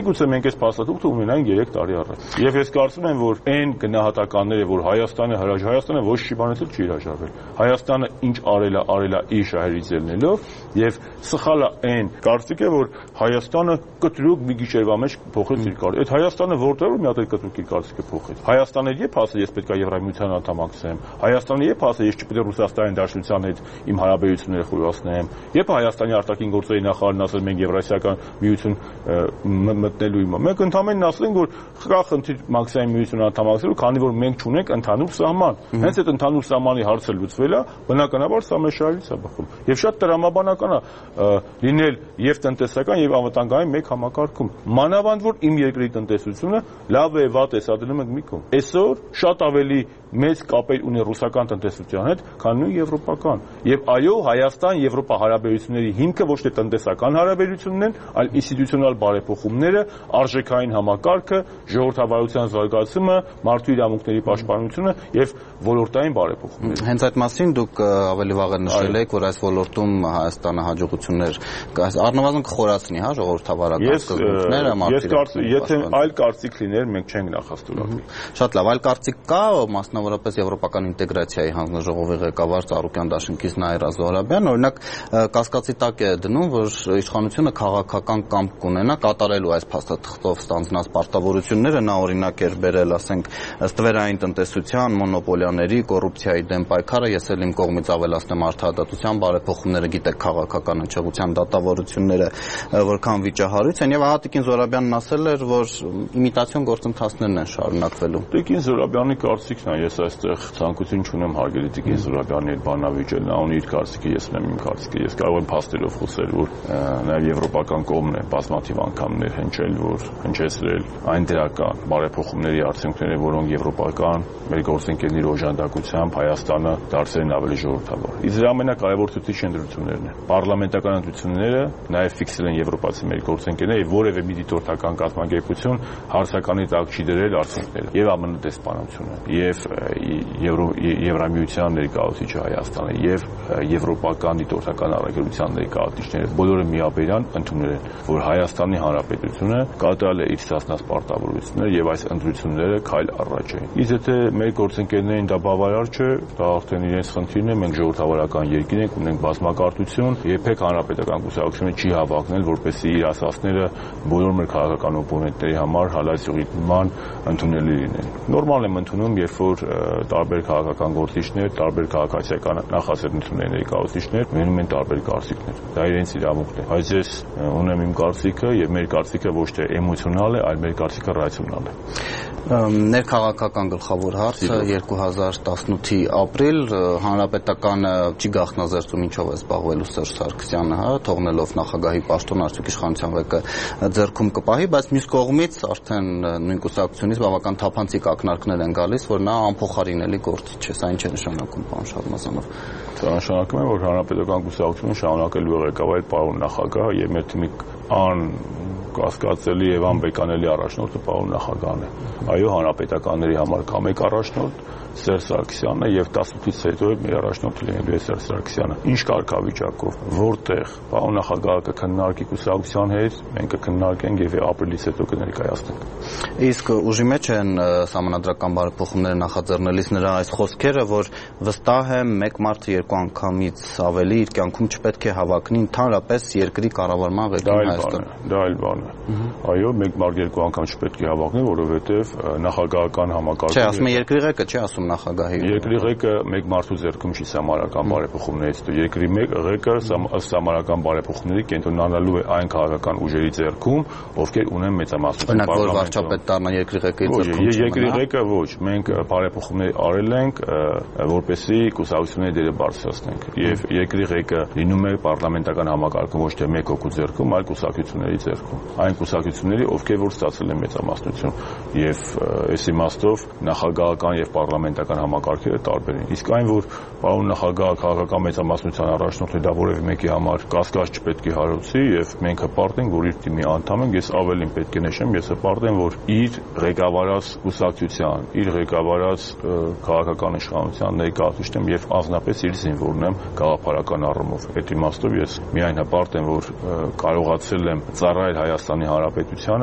այդպես փաստաթուղթ ունենային երեք տարի առաջ։ Եվ ես կարծում եմ, որ այն գնահատականները, որ Հայաստանը հրաժ Հայաստանը ոչ մի բանից չի հրաժարվել։ Հայաստանը ինչ արել է, արել է իր շահերից ելնելով, եւ սխալ է այն կարծիքը, որ Հայաստանը կտրուկ մի գիշերվա մեջ փոխեց իր կարծիքը։ Այդ Հայաստանը որտեղ որ մի հատ կտրուկ իր կարծիքը փոխեց։ Հայաստանը երբ ասել ես պետք է Եվրամիության անդամակցեմ, Հայաստանը երբ ասել ես չպետք է Ռուսաստանի Դաշնության հետ իմ հարաբերությունները խորացնեմ, երբ Հայաստանի արտաքին գործերի նախարարն ասել մենք Եվրասիական միություն մտնելու իմը։ Մենք ընդհանրապես ասել ենք, որ կա խնդիր մաքսային միություն անդամակցելու, քանի որ մենք չունենք ընդհանուր սահման։ Հենց այդ ընդհանուր սահմանի հարցը լուծվել է, բնականաբար սա մեր շահերից է բխում։ Եվ շատ տրամաբանական է լինել եւ տնտեսական եւ անվտանգային մեկ համակարգում։ Մանավանդ որ իմ երկրի տնտեսությունը լավ է, վատ է, սա դնում ենք մի կողմ։ Այսօր շատ ավելի մեծ կապեր ունի ռուսական տնտեսության հետ, քան նույն եվրոպական։ Եվ այո, Հայաստան-Եվրոպա հարաբերությունների հիմքը ոչ թե տնտեսական հարաբերություններն են, այլ ինստիտուցիոնալ բարեփոխումները, արժեքային համակարգը, ժողովրդավարության զարգացումը, մարդու իրավունքների պաշտպանությունը եւ ոլորտային բարեփոխումները։ Հենց այդ մասին դուք ավելի վաղ նշել եք, որ այս ոլորտում Հայաստանը հաջողություններ առնվազն կխորացնի, հա, ժողովրդավարական սկզբունքները, մարդու իրավունքները։ Եթե այլ կարծիք լիներ, մենք չենք նախաստորագրի։ Շատ լավ, այլ կարծիք կա, մասնավորապես Եվրոպական ինտեգրացիայի հանձնաժողովի ղեկավար Ծառուկյան դաշնքից Նաիրա Զոհրաբյան, օրինակ կասկածի տակ է դնում, որ իշխանությունը քաղաքական կամք կունենա կատարելու այս փաստաթղթով ստանձնած պարտավորությունները, նա օրինակ էր բերել, ասենք, ստվերային տնտեսության, մոնոպոլիաների, կոռուպցիայի դեմ պայքարը, ես էլ իմ կողմից ավելացնեմ արդարադատության բարեփոխումները, գիտեք, քաղաքական հնչեղության դատավորությունները որքան վիճահարույց են, եւ ահա Տիկին Զոհրաբյանն ասել էր, որ իմիտացիոն գործընթացներն են շարունակվելու։ Տիկին Զոհրաբյանի կարծիքն է, ես այստեղ ցանկություն չունեմ հարգելի Տիկին Զոհրաբյանի հետ բանավիճել, նա ունի իր կարծիքը, ես ունեմ իմ կարծիքը, ես կարող եմ փաստերով խոսել, որ նաեւ եվրոպական կողմն է բազմաթիվ անգամներ հնչել, որ հնչեցրել այն դրական բարեփոխումների արդյունքները, որոնք եվրոպական մեր գործընկերների օժանդակությամբ Հայաստանը դարձել են ավելի ժողովրդավար։ Իսկ դրա ամենակարևոր ցուցիչ ընտրություններն են։ Պարլամենտական ընտրությունները նաեւ ֆիքսել են եվրոպացի մեր գործընկերները եւ որևէ մի դիտորդական կազմակերպություն հարցականի տակ չի դրել արդյունքները եւ ԱՄՆ դեսպանությունը եւ Եվրամիության ներկայացուցիչը Հայաստանը եւ եվրոպական դիտորդական առաքելության ներկայացուցիչները բոլորը միաբերան ընդունել են, որ Հայաստանի Հանրապետությունը կատարել է իր ստացած պարտավորությունները եւ այս ընտրությունները քայլ առաջ են։ Իսկ եթե մեր գործընկերներին դա բավարար չէ, դա արդեն իրենց խնդիրն է, մենք ժողովրդավարական երկիր ենք, ունենք բազմակարծություն, երբեք հանրապետական կուսակցությունը չի հավակնել, որպեսզի իր ասածները բոլոր մեր քաղաքական օպոնենտների համար հալածյողի նման ընդունելի լինեն։ Նորմալ եմ ընդունում, երբ որ տարբեր քաղաքական գործիչներ, տարբեր քաղաքացիական նախաձեռնությունների ներկայացուցիչներ ունենում են տարբեր կարծիքներ։ Դա իրենց իրավունքն է։ Բայց ես ունեմ իմ կարծիքը եւ մեր կարծիքը ոչ թե էմոցիոնալ է, այլ մեր կարծիքը ռացիոնալ է։ Ներքաղաքական գլխավոր հարցը երկու հազար տասնութի ապրիլ հանրապետականը չի գաղտնազերծում ինչով է զբաղվելու Սերժ Սարգսյանը, հա, թողնելով նախագահի պաշտոն արդյոք իշխանության վեկը ձեռքում կպահի, բայց մյուս կողմից արդեն նույն կուսակցությունից բավական թափանցիկ ակնարկներ են գալիս, որ նա անփոխարինելի գործիչ է, սա ինչ է նշանակում, պարոն Շարմազանով։ Դա նշանակում է, որ հանրապետական կուսակցությունը շարունակելու է ղեկավարել պարոն նախագահը եւ մեր թիմի ան կասկածելի եւ անբեկանելի առաջնորդը պարոն նախագահն է։ Այո, հանրապետականների համար կա մեկ առաջնորդ Սերժ Սարգսյանն է եւ տասնութից հետո մեր առաջնորդը լինելու է Սերժ Սարգսյանը։ Ինչ կարգավիճակով, որտեղ պարոն նախագահը կքննարկի կուսակցության հետ, մենք կքննարկենք եւ ապրիլից հետո կներկայացնենք։ Իսկ ուժի մեջ են համանդրական բարեփոխումները նախաձեռնելիս նրա այս խոսքերը, որ վստահ եմ մեկ մարդը երկու անգամից ավելի իր կյանքում չպետք է հավակնի ընդհանրապես երկրի կառավարման ղեկին Հայաստան։ Դա այլ բան է։ Այո, մեկ մարդ երկու անգամ չպետք է հավակնի, որովհետեւ նախագահական համակարգը Չէ, ասում է երկրի ղեկը, չի ասում նախագահի։ Երկրի ղեկը մեկ մարդու ձեռքում չի համարական բարեփոխումներից, երկրի մեկ ղեկը համարական բարեփոխումների կենտրոնանալու է այն քաղաքական ուժերի ձեռքում, ովքեր ունեն մեծամասնություն պարլամենտում։ Օրինակ, որ վարչապետարն երկրի ղեկի ձեռքում չի։ Երկրի ղեկը ոչ, մենք բարեփոխումներ արել ենք, որպեսզի կուսակցությունների դերը բարձրացնենք։ Եվ երկրի ղեկը լինում է պարլամենտական համակարգում ոչ թե մեկ հոգու ձեռքում, այլ կուսակցությունների ձեռքում։ Այն կուսակցությունների, ովքեր որ ստացել են մեծամասնություն։ Եվ այս իմաստով նախագահական եւ պարլամենտական համակարգերը տարբեր են։ Իսկ այն, որ պարոն նախագահը քաղաքական մեծամասնության առաջնորդը դա որևէ մեկի համար կասկած չպետք է հարուցի եւ մենք հպարտ ենք, որ իր թիմի անդամ ենք, ես ավելին պետք է նշեմ, ես հպարտ եմ, որ իր ղեկավարած կուսակցության, իր ղեկավարած քաղաքական իշխանության ներկայացուցիչն եմ եւ անձնապես իր զինվորն եմ գաղափարական առումով։ Այդ իմաստով ես միայն հպարտ եմ, որ կարողացել եմ ծառայել Հայաստանի Հանրապետությանը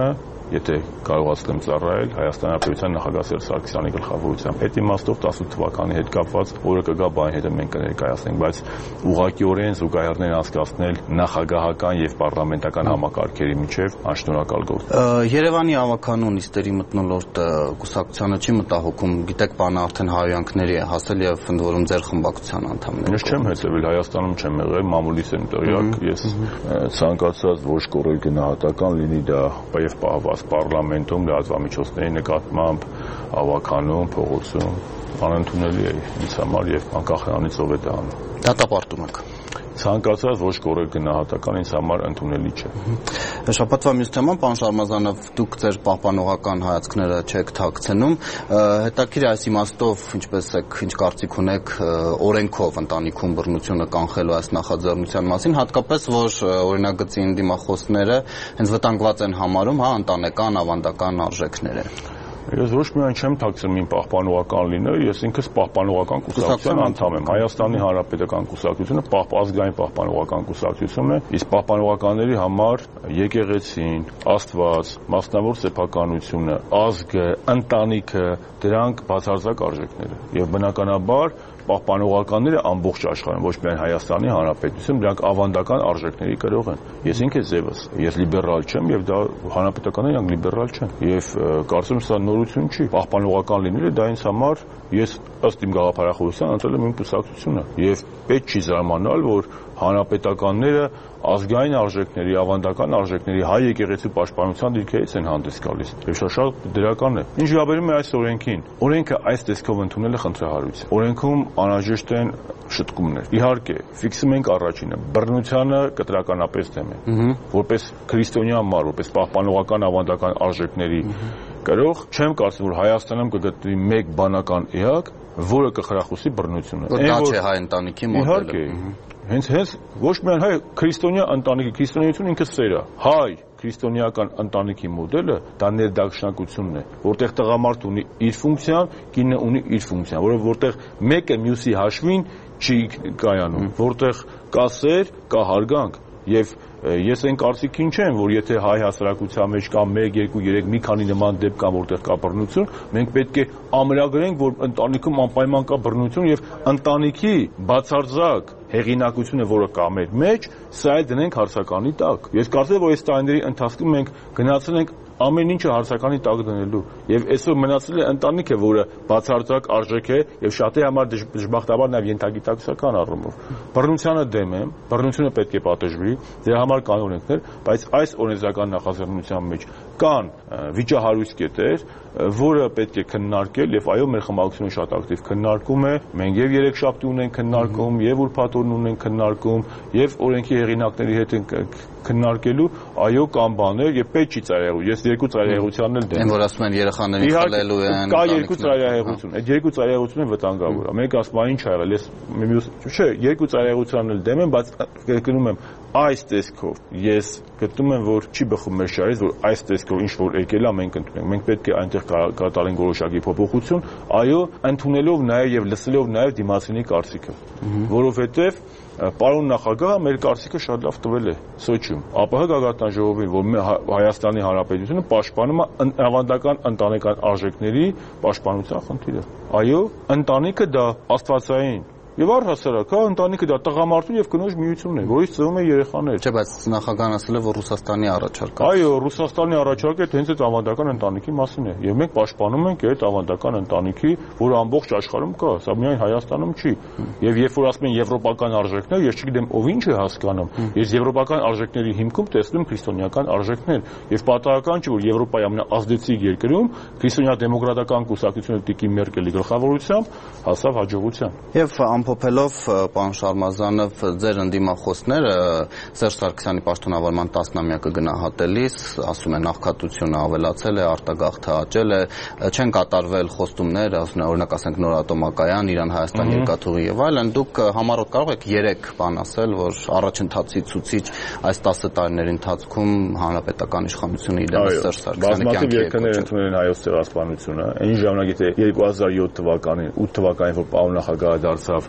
եթե կարողացնեմ ծառայել Հայաստանի Հանրապետության նախագահ Սերժ Սարգսյանի գլխավորությամբ։ Այդ իմաստով տասնութ թվականի հետ կապված որը կգա բանի հետ մենք կներկայացնենք, բայց ուղղակիորեն զուգահեռներ անցկացնել նախագահական եւ պարլամենտական համակարգերի միջև անշնորհակալ գործ։ Երևանի ավականու նիստերի մթնոլորտը կուսակցությանը չի մտահոգում, գիտեք, բանը արդեն հայոյանքների է հասել եւ ընդ որում ձեր խմբակցության անդամներ։ Ես չեմ հետևել, Հայաստանում չեմ եղել, մամուլից եմ տեղյակ, ես ցանկացած ոչ կորել գնահատական լինի դա եւ պահված պարլամենտում լրատվամիջոցների նկատմամբ, ավականում, փողոցում անընդունելի է ինձ համար եւ անկախ նրանից ով է դա անում։ Դատապարտում եք։ Ցանկացած ոչ կորել գնահատական ինձ համար ընդունելի չէ։ Շաբաթվա մյուս թեման, պարոն Շարմազանով, դուք ձեր պահպանողական հայացքները չեք թաքցնում, հետաքրքիր այս իմաստով ինչպես եք, ինչ կարծիք ունեք օրենքով ընտանիքում բռնությունը կանխելու այս նախաձեռնության մասին, հատկապես որ օրինագծի դիմախոսները հենց վտանգված են համարում, հա, ընտանեկան, ավանդական արժեքները։ Ես ոչ միայն չեմ թաքցնում իմ պահպանողական լինել, ես ինքս պահպանողական կուսակցության անդամ եմ։ Հայաստանի Հանրապետական կուսակցությունը ազգային պահպանողական կուսակցություն է, իսկ պահպանողականների համար եկեղեցին, Աստված, մասնավոր սեփականությունը, ազգը, ընտանիքը, դրանք բացարձակ արժեքներ են։ Եվ բնականաբար պահպանողականները ամբողջ աշխարհում, ոչ միայն Հայաստանի Հանրապետություն, դրանք ավանդական արժեքների կրող են։ Ես ինքս ձևս, ես լիբերալ չեմ եւ դա հանրապետականները իրանք լիբերալ չեն։ Եվ կարծում եմ սա նորություն չի։ Պահպանողական լինելը դա ինձ համար ես ըստ իմ գաղափարախոսության ընտրել եմ իմ կուսակցությունը եւ պետք չի զարմանալ, որ հանրապետականները ազգային արժեքների, ավանդական արժեքների, հայ եկեղեցու պաշտպանության դիրքերից են հանդես գալիս։ Եվ շատ դրական է։ Ինչ վերաբերում է այս օրենքին, օրենքը այս տեսքով ընդունելը խնդրահարույց է։ Օրենքում անհրաժեշտ են շտկումներ։ Իհարկե, ֆիքսում ենք առաջինը, բռնությանը կտրականապես դեմ է։ Որպես քրիստոնյա մարդ, որպես պահպանողական ավանդական արժեքների կրող, չեմ կարծում, որ Հայաստանում կգտնվի մեկ բանական էակ, որը կխրախուսի բռնությունը։ Դա չէ հայ ընտանիքի մոդելը։ Հենց հենց ոչ միայն հայ քրիստոնյա ընտանիքի, քրիստոնեությունը ինքը սեր է։ Հայ քրիստոնեական ընտանիքի մոդելը դա ներդաշնակությունն է, որտեղ տղամարդը ունի իր ֆունկցիան, կինը ունի իր ֆունկցիան, որը որտեղ մեկը մյուսի հաշվին չի կայանում, որտեղ կա սեր, կա հարգանք եւ ես այն կարծիքին չեմ, որ եթե հայ հասարակության մեջ կա մեկ, երկու, երեք մի քանի նման դեպք կա, որտեղ կա բռնություն, մենք պետք է ամրագրենք, որ ընտանիքում անպայման կա բռնություն եւ ընտանիքի բացարձակ հեղինակությունը, որը կա մեր մեջ, սա էլ դնենք հարցականի տակ։ Ես կարծում եմ, որ այս տարիների ընթացքում մենք գնացել ենք ամեն ինչը հարցականի տակ դնելու եւ այսօր մնացել է ընտանիքը, որը բացարձակ արժեք է եւ շատերի համար դժբախտաբար նաեւ ենթագիտակցական առումով։ Բռնությանը դեմ եմ, բռնությունը պետք է պատժվի, դրա համար կան օրենքներ, բայց այս օրենսդրական նախաձեռնության մեջ կան վիճահարույց կետեր, որը պետք է քննարկել եւ այո, մեր խմբակցությունը շատ ակտիվ քննարկում է, մենք եւ երեքշաբթի ունենք քննարկում, եւ ուրբաթօրն ունենք քննարկում, եւ օրենքի հեղինակների հետ ենք քննարկելու, այո, կան բաներ եւ պետք չի ծայրահեղություն։ Ես երկու ծայրահեղությանն էլ դեմ եմ։ Որ ասում են երեխաներին խլելու են։ Կա երկու ծայրահեղություն։ Այդ երկու ծայրահեղությունը վտանգավոր է։ Մեկ ասում է ինչ ա եղել, ես մյուս չէ, երկու ծայրահեղությանն էլ դեմ եմ, բայց կրկնում եմ, այս տեսքով ես գտնում եմ, որ չի բխում մեր շահից, որ այս տեսքով ինչ որ եկել է, մենք ընդունենք։ Մենք պետք է այնտեղ կատարենք որոշակի փոփոխություն, այո, ընդունելով նաեւ եւ լսելով նաեւ դիմացինի կարծիքը, որովհետեւ պարոն նախագահը մեր կարծիքը շատ լավ տվել է Սոչիում։ ԱՊՀ գագաթնաժողովին, որ Հայաստանի Հանրապետությունը պաշտպանում է ավանդական ընտանեկան արժեքների պաշտպանության խնդիրը։ Այո, ընտանիքը դա աստվածային եւ առհասարակ հա ընտանիքը դա տղամարդու եւ կնոջ միությունն է, որից ծնվում են երեխաներ։ Չէ, բայց նախագահն ասել է, որ Ռուսաստանի առաջարկը։ Այո, Ռուսաստանի առաջարկը հենց այդ ավանդական ընտանիքի մասին է եւ մենք պաշտպանում ենք այդ ավանդական ընտանիքի, որը ամբողջ աշխարհում կա, սա միայն Հայաստանում չի։ Եվ երբ որ ասում են եվրոպական արժեքներ, ես չգիտեմ ով ինչ է հասկանում։ Ես եվրոպական արժեքների հիմքում տեսնում քրիստոնեական արժեքներ եւ պատահական չէ, որ Եվրոպայի ամենաազդեցիկ երկրում քրիստոնյա դեմոկրատական կուսակցությունը Տիկին Մերկելի գլխավորությամբ հասավ հաջողության։ Եվ ամփոփելով պարոն Շարմազանով ձեր ընդդիմախոսները Սերժ Սարգսյանի պաշտոնավարման տասնամյակը գնահատելիս ասում են աղքատությունը ավելացել է, արտագաղթը աճել է, չեն կատարվել խոստումներ, ասում են օրինակ ասենք նորատոմակայան, Իրան-Հայաստան երկաթուղի եւ այլն, դուք համառոտ կարող եք երեք բան ասել, որ առաջընթացի ցուցիչ այս տասը տարիների ընթացքում հանրապետական իշխանությունը իրենց Սերժ Սարգսյանի կյանքի է կոչել։ Ընդունել են հայոց ցեղասպանությունը, այն ժամանակ եթե երկու հազար յոթ թվականին, ութ թվականին որ պարոն նախագահը դարձավ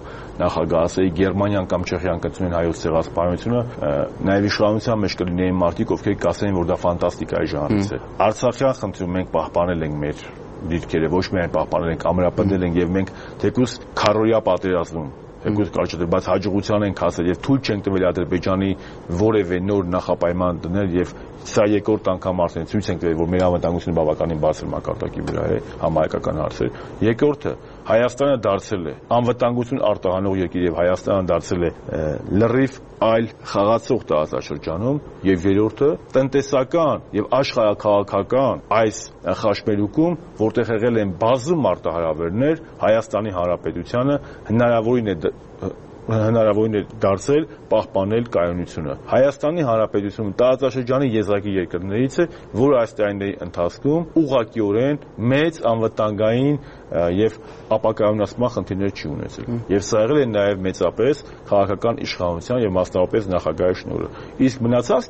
նախագահ, ասեի Գերմանիան կամ Չեխիան կծնեն հայոց ցեղասպանությունը, նաև իշխանության մեջ կլինեին մարդիկ, ովքեր կասեին, որ դա ֆանտաստիկայի ժանրից է։ Արցախյան խնդրում մենք պահպանել ենք մեր դիրքերը, ոչ միայն պահպանել ենք, ամրապնդել ենք եւ մենք թեկուզ քարորիա պատերազմում Եկուս կարճ բայց հաջողության ենք հասել եւ թույլ չենք տվել Ադրբեջանի որևէ նոր նախապայման դնել եւ սա երկրորդ անգամ արդեն ցույց ենք տվել որ մեր անվտանգությունը բավականին բարձր մակարդակի վրա է համահայկական հարցեր երկրորդը Հայաստանը դարձել է անվտանգություն արտահանող երկիր եւ Հայաստանը դարձել է լրիվ այլ խաղացող տարածաշրջանում եւ երրորդը տնտեսական եւ աշխարհաքաղաքական այս խաչմերուկում որտեղ եղել են բազում մարտահրավերներ Հայաստանի Հանրապետությանը հնարավորին է հնարավորին է դարձել պահպանել կայունությունը Հայաստանի Հանրապետությունը տարածաշրջանի եզակի երկրներից է որը այս տարիների ընթացքում ուղղակիորեն մեծ անվտանգային եւ ապակայունացման խնդիրներ չի ունեցել եւ սա եղել է նաեւ մեծապես քաղաքական իշխանության եւ մասնավորապես նախագահի շնորհիվ իսկ մնացած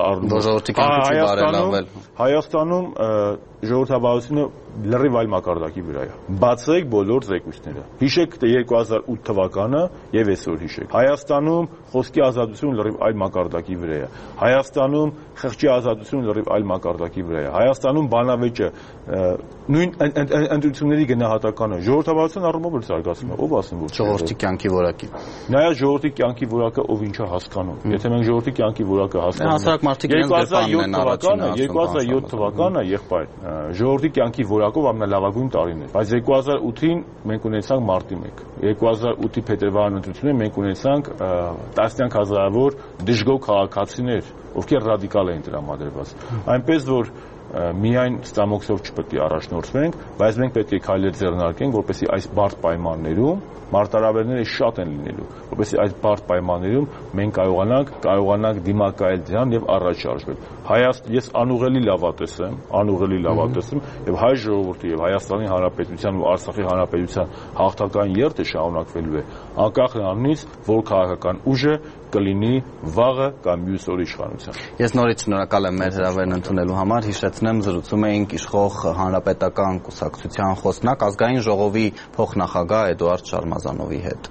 առնվազն Հայաստանում ժողովրդավարությունը լրիվ այլ մակարդակի վրա է բացեք բոլոր զեկույցները հիշեք երկու հազար ութ թվականը եւ այսօր հիշեք Հայաստանում խոսքի ազատությունը լրիվ այլ մակարդակի վրա է Հայաստանում խղճի ազատությունը լրիվ այլ մակարդակի վրա է Հայաստանում բանավեճը նույն ընտրությունների գնահատականը ժողովրդավարության առումով էլ զարգացում է ով ասում որ ժողովրդի կյանքի որակի նայած ժողովրդի կյանքի որակը ով ինչա հասկանում եթե մենք ժողովրդի կյանքի որակը հասկանում երկու հազար յոթ թվականը եղբայր ժողովրդի կյանքի որակով ամենալավագույն տարին է բայց երկու հազար ութին մենք ունեցանք մարտի մեկ երկու հազար ութի փետրվարի ընտրությունները մենք ունեցանք տասնյակ հազարավոր դժգոհ քաղաքացիներ ովքեր ռադիկալ էին տրամադրված այնպես որ միայն ստամոքսով չպետք է առաջնորդվենք, բայց մենք պետք է քայլեր ձեռնարկենք, որպեսզի այս բարդ պայմաններում մարտահրավերները շատ են լինելու, որպեսզի այս բարդ պայմաններում մենք կարողանանք կարողանանք դիմակայել դրան եւ առաջ շարժվել։ Հայաստան ես անուղելի լավատես եմ, անուղելի լավատես եմ եւ հայ ժողովրդի եւ Հայաստանի Հանրապետության ու Արցախի Հանրապետության հաղթական երթը շարունակվելու է, անկախ նրանից, որ քաղաքական ուժը կլինի վաղը կամ մյուս օրը իշխանության։ Ես նորից շնորհակալ եմ մեր հրավերն ընդունելու համար, հիշեցնեմ զրուցում էինք իշխող Հանրապետական կուսակցության խոսնակ ազգային ժողովի փոխնախագահ Էդուարդ Շարմազանովի հետ։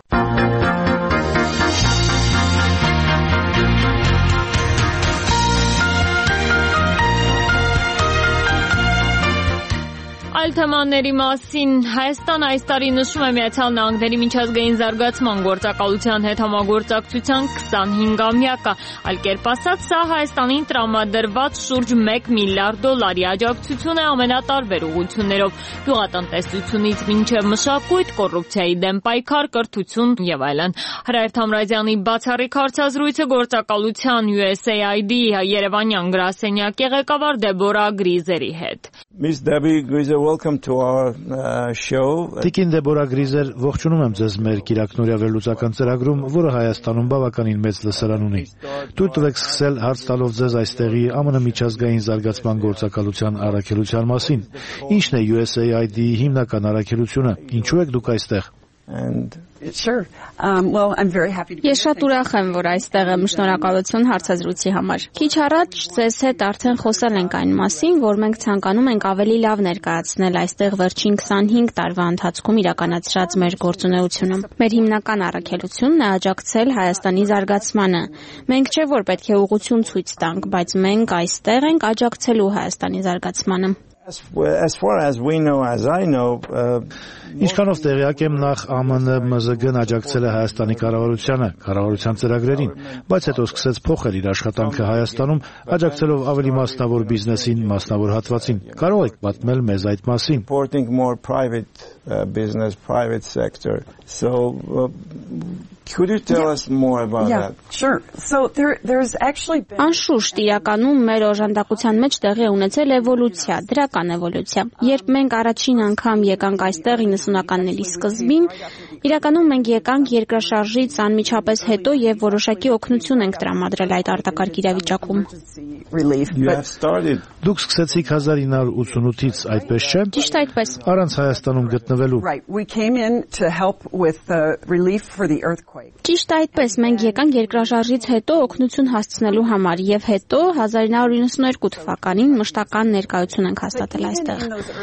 Այլ թեմաների մասին Հայաստան այս տարի նշում է Միացյալ Նահանգների միջազգային զարգացման գործակալության հետ համագործակցության քսանհինգամյակը, այլ կերպ ասած, սա Հայաստանին տրամադրված շուրջ մեկ միլիարդ դոլարի աջակցություն է ամենատարբեր ուղղություններով՝ գյուղատնտեսությունից մինչև մշակույթ, կոռուպցիայի դեմ պայքար, կրթություն եւ այլն։ Հրայր Թամրազյանի բացառիկ հարցազրույցը գործակալության յու էս էյ այ դի Երևանյան գրասենյակի ղեկավար Դեբորա Գրիզերի հետ։ Miss Debbie Grizer, welcome to our uh, show. Տիկին Դեբորա Գրիզեր, ողջունում եմ ձեզ մեր Կիրակնորյա վերլուծական ծրագրում, որը Հայաստանում բավականին մեծ լսարան ունի։ Թույլ տվեք սկսել հարց տալով ձեզ այստեղի ԱՄՆ միջազգային զարգացման գործակալության առաքելության մասին։ Ինչն է յու էս էյ այ դի-ի հիմնական առաքելությունը։ Ինչու եք դուք այստեղ։ And Sure. Um, well, I'm very happy to be. Ես շատ ուրախ եմ, որ այստեղ եմ, շնորհակալություն հարցազրույցի համար։ Քիչ առաջ ձեզ հետ արդեն խոսել ենք այն մասին, որ մենք ցանկանում ենք ավելի լավ ներկայացնել այստեղ վերջին քսանհինգ տարվա ընթացքում իրականացրած մեր գործունեությունը։ Մեր հիմնական առաքելությունն է աջակցել Հայաստանի զարգացմանը։ Մենք չէ որ պետք է ուղղություն ցույց տանք, բայց մենք այստեղ ենք աջակցելու Հայաստանի զարգացմանը։ As, as far as we know, as I know, Ինչքանով տեղյակ եմ, նախ Α M N M Z G-ն աջակցել է Հայաստանի կառավարությանը, կառավարության ծրագրերին, բայց հետո սկսեց փոխել իր աշխատանքը Հայաստանում, աջակցելով ավելի մասնավոր բիզնեսին, մասնավոր հատվածին։ Կարող եք պատմել մեզ այդ մասին։ Supporting more private uh, business, private sector. So, uh, could you tell yeah. us more about yeah, that? Sure. So there, there's actually been... Անշուշտ իրականում մեր օժանդակության մեջ տեղի ունեցել էվոլյուցիա, դրական էվոլյուցիա։ Երբ մենք առաջին անգամ եկանք այստեղ իննսունականների սկզբին, իրականում մենք եկանք երկրաշարժից անմիջապես հետո եւ որոշակի օգնություն ենք տրամադրել այդ արտակարգ իրավիճակում։ Դուք սկսեցիք հազար ինը հարյուր ութսունութից, այդպես չէ։ Ճիշտ այդպես։ Առանց Հայաստանում գտնվելու։ Ճիշտ այդպես, մենք եկանք երկրաշարժից հետո օգնություն հասցնելու համար եւ հետո հազար ինը հարյուր իննսունութ երկու թվականին մշտական ներկայություն ենք հաստատել։ աշխատել այստեղ։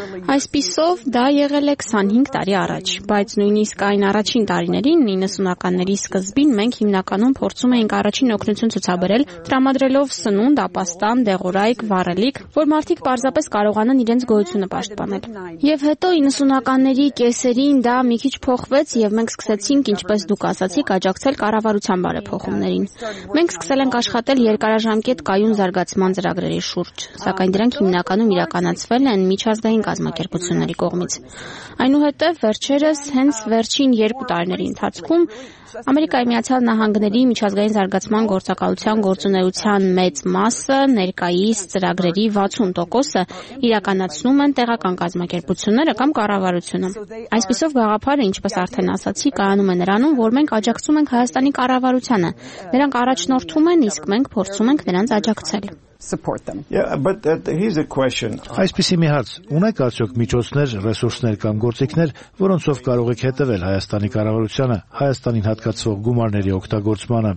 Այսպիսով դա եղել է քսանհինգ տարի առաջ, բայց նույնիսկ այն առաջին տարիներին իննսունականների սկզբին մենք հիմնականում փորձում էինք առաջին օգնություն ցուցաբերել, տրամադրելով սնունդ, ապաստան, դեղորայք, վառելիք, որ մարդիկ պարզապես կարողանան իրենց գոյությունը պաշտպանել։ Եվ հետո իննսունականների կեսերին դա մի քիչ փոխվեց եւ մենք սկսեցինք, ինչպես դուք ասացիք, աջակցել կառավարության բարեփոխումներին։ Մենք սկսել ենք աշխատել երկարաժամկետ կայուն զարգացման ծրագրերի շուրջ, սակայն դրանք հիմնականում իրականացվել են միջազգային կազմակերպությունների կողմից։ Այնուհետև վերջերս հենց վերջին երկու տարիների ընթացքում Ամերիկայի Միացյալ Նահանգների միջազգային զարգացման գործակալության գործունեության մեծ մասը, ներկայիս ծրագրերի վաթսուն տոկոսը իրականացնում են տեղական կազմակերպությունները կամ կառավարությունը։ Այսպիսով գաղափարը, ինչպես արդեն ասացի, կայանում է նրանում, որ մենք աջակցում ենք Հայաստանի կառավարությանը։ Նրանք առաջնորդում են, իսկ մենք փորձում ենք նրանց աջակցել։ Support them. Yeah, but uh, here's a question. Այսպիսի մի հարց. Ունեք արդյոք միջոցներ, ռեսուրսներ կամ գործիքներ, որոնցով կարող եք հետևել Հայաստանի կառավարությանը, Հայաստանին հատկացվող գումարների օգտագործմանը?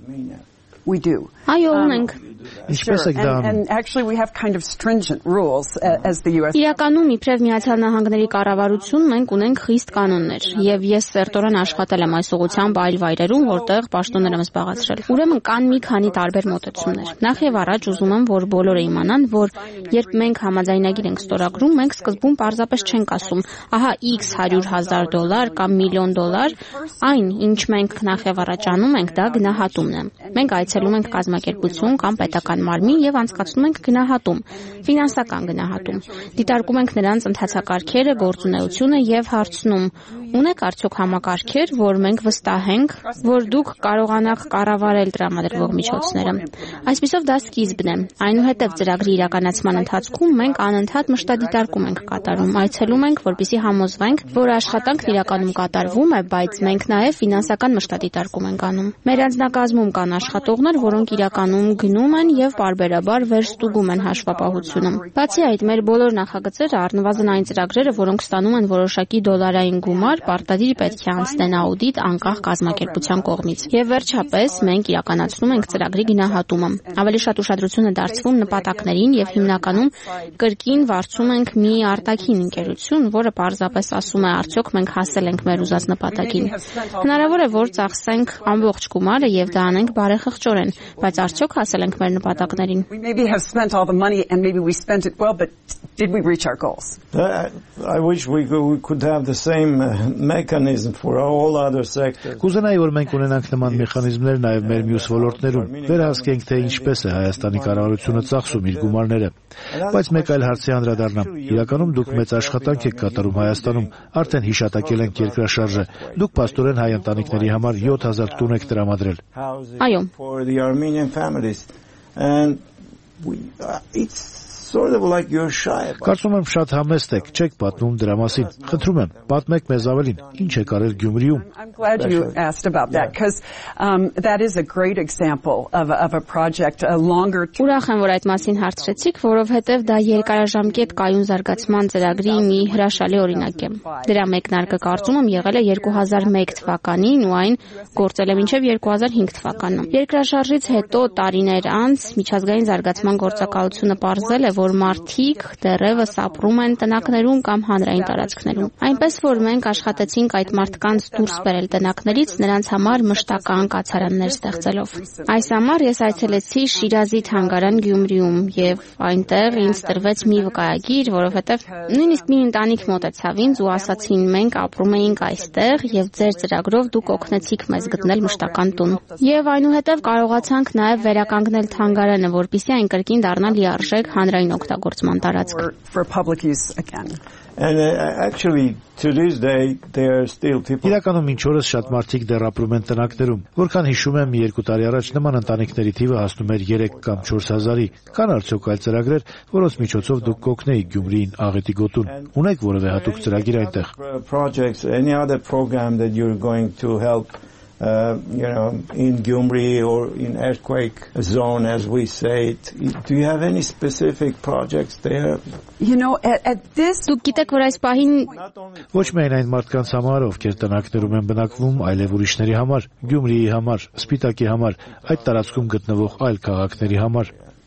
We do. Այո, ունենք։ Ինչպես եք դա անում? And actually we have kind of stringent rules as the U S Իրականում իբրև Միացյալ Նահանգների կառավարություն մենք ունենք խիստ կանոններ, եւ ես սերտորեն աշխատել եմ այս ուղղությամբ այլ վայրերում, որտեղ պաշտոններ եմ զբաղեցրել։ Ուրեմն կան մի քանի տարբեր մոտեցումներ։ Նախ եւ առաջ ուզում եմ, որ բոլորը իմանան, որ երբ մենք համաձայնագիր ենք ստորագրում, մենք սկզբում պարզապես չենք ասում, ահա X հարյուր հազար դոլար կամ միլիոն դոլար, այն, ինչ մենք նախ եւ առաջ անում ենք, դա գնահատումն է։ Մենք այցելում ենք կազմակերպություն կամ պետական մարմին եւ անցկացնում ենք գնահատում, ֆինանսական գնահատում։ Դիտարկում ենք նրանց ընթացակարգերը, գործունեությունը եւ հարցնում. ունեք արդյոք համակարգեր, որ մենք վստահենք, որ դուք կարողանաք կառավարել տրամադրվող միջոցները։ Այսպիսով դա սկիզբն է։ Այնուհետև ծրագրի իրականացման ընթացքում մենք անընդհատ մշտադիտարկում ենք կատարում, այցելում ենք, որպեսզի համոզվենք, որ աշխատանքն իրականում կատարվում է, բայց մենք նաեւ ֆինանսական մշտադիտարկում ենք անում։ Մեր անձնակազմում կան աշխատողներ, որոնք իրականում գնում են եւ պարբերաբար վերստուգում են հաշվապահությունը։ Բացի այդ, մեր բոլոր նախագծերը, առնվազն այն ծրագրերը, որոնք ստանում են որոշակի դոլարային գումար, պարտադիր պետք է անցնեն աուդիտ անկախ կազմակերպության կողմից։ Եվ վերջապես մենք իրականացնում ենք ծրագրի գնահատումը։ Ավելի շատ ուշադրություն է դարձվում նպատակներին եւ հիմնականում կրկին վարձում ենք մի արտաքին ընկերություն, որը պարզապես ասում է արդյոք մենք հասել ենք մեր ուզած նպատակին։ Հնարավոր է, որ ծախսենք ամբողջ գումարը եւ դա անենք բարեխղճորեն, բայց արդյոք հասել ենք մեր նպատակներին։ We maybe have spent all the money and maybe we spent it well, but did we reach our goals? I, I wish we could, we could have the same uh, mechanism for all other sectors. Կուզենայի, որ մենք ունենանք նման մեխանիզմներ նաև մեր մյուս ոլորտներում։ Վերահսկենք, թե ինչպես է Հայաստանի կառավարությունը ծախսում իր գումարները։ Բայց մեկ այլ հարցի անդրադառնամ։ Իրականում դուք մեծ աշխատանք եք կատարում Հայաստանում, արդեն հիշատակել ենք երկրաշարժը։ Դուք փաստորեն հայ ընտանիքների համար յոթ հազար տուն եք տրամադրել։ Այո։ For the Armenian families. And we, uh, it's sort of like you're shy about. Կարծում եմ շատ համեստ եք, չեք պատմում dրա մասին։ Խնդրում եմ, պատմեք մեզ ավելին, ինչ եք արել Գյումրիում։ I'm glad you asked about that because um, that is a great example of a, of a project, a longer term. Ուրախ եմ, որ այդ մասին հարցրեցիք, որովհետև դա երկարաժամկետ կայուն զարգացման ծրագրի մի հրաշալի օրինակ է։ Դրա մեկնարկը կարծում եմ եղել է երկու հազար մեկ թվականին ու այն գործել է մինչև երկու հազար հինգ թվականը։ Երկրաշարժից հետո տարիներ անց միջազգային զարգացման գործակալությունը պարզել է, որ մարդիկ դեռևս ապրում են տնակներում կամ հանրային տարածքներում։ Այնպես որ մենք աշխատեցինք այդ մարդկանց դուրս բերել տնակներից, նրանց համար մշտական կացարաններ ստեղծելով։ Այս համար ես այցելեցի Շիրազի թանգարան Գյումրիում եւ այնտեղ ինձ տրվեց մի վկայագիր, որովհետեւ նույնիսկ մի ընտանիք մոտեցավ ինձ ու ասացին մենք ապրում էինք այստեղ եւ ձեր ծրագրով դուք օգնեցիք մեզ գտնել մշտական տուն։ Եվ այնուհետեւ կարողացանք նաեւ վերականգնել թանգարանը, որպեսզի այն կրկին դառնա լիարժեք հանրային օգտագործման տարածք։ For public use again. And uh, actually to this day there are still people. Իրականում ինչ օրս շատ մարդիկ դեռ ապրում են տնակներում։ Որքան հիշում եմ, երկու տարի առաջ նման ընտանիքների թիվը հասնում էր երեք կամ չորս հազարի։ Կան արդյոք այլ ծրագրեր, որոնց միջոցով դուք կօգնեիք Գյումրիին աղետի գոտուն։ Ունեք որևէ հատուկ ծրագիր այնտեղ։ Projects, any other program that you're going to help Uh, you know, in Gyumri or in earthquake zone, as we say it. Do you have any specific projects there? You know, at, at this... Դուք գիտեք, որ այս պահին ոչ միայն այն մարդկանց համար, ովքեր տնակներում են բնակվում, այլև ուրիշների համար, Գյումրիի համար, Սպիտակի համար, այդ տարածքում գտնվող այլ քաղաքների համար։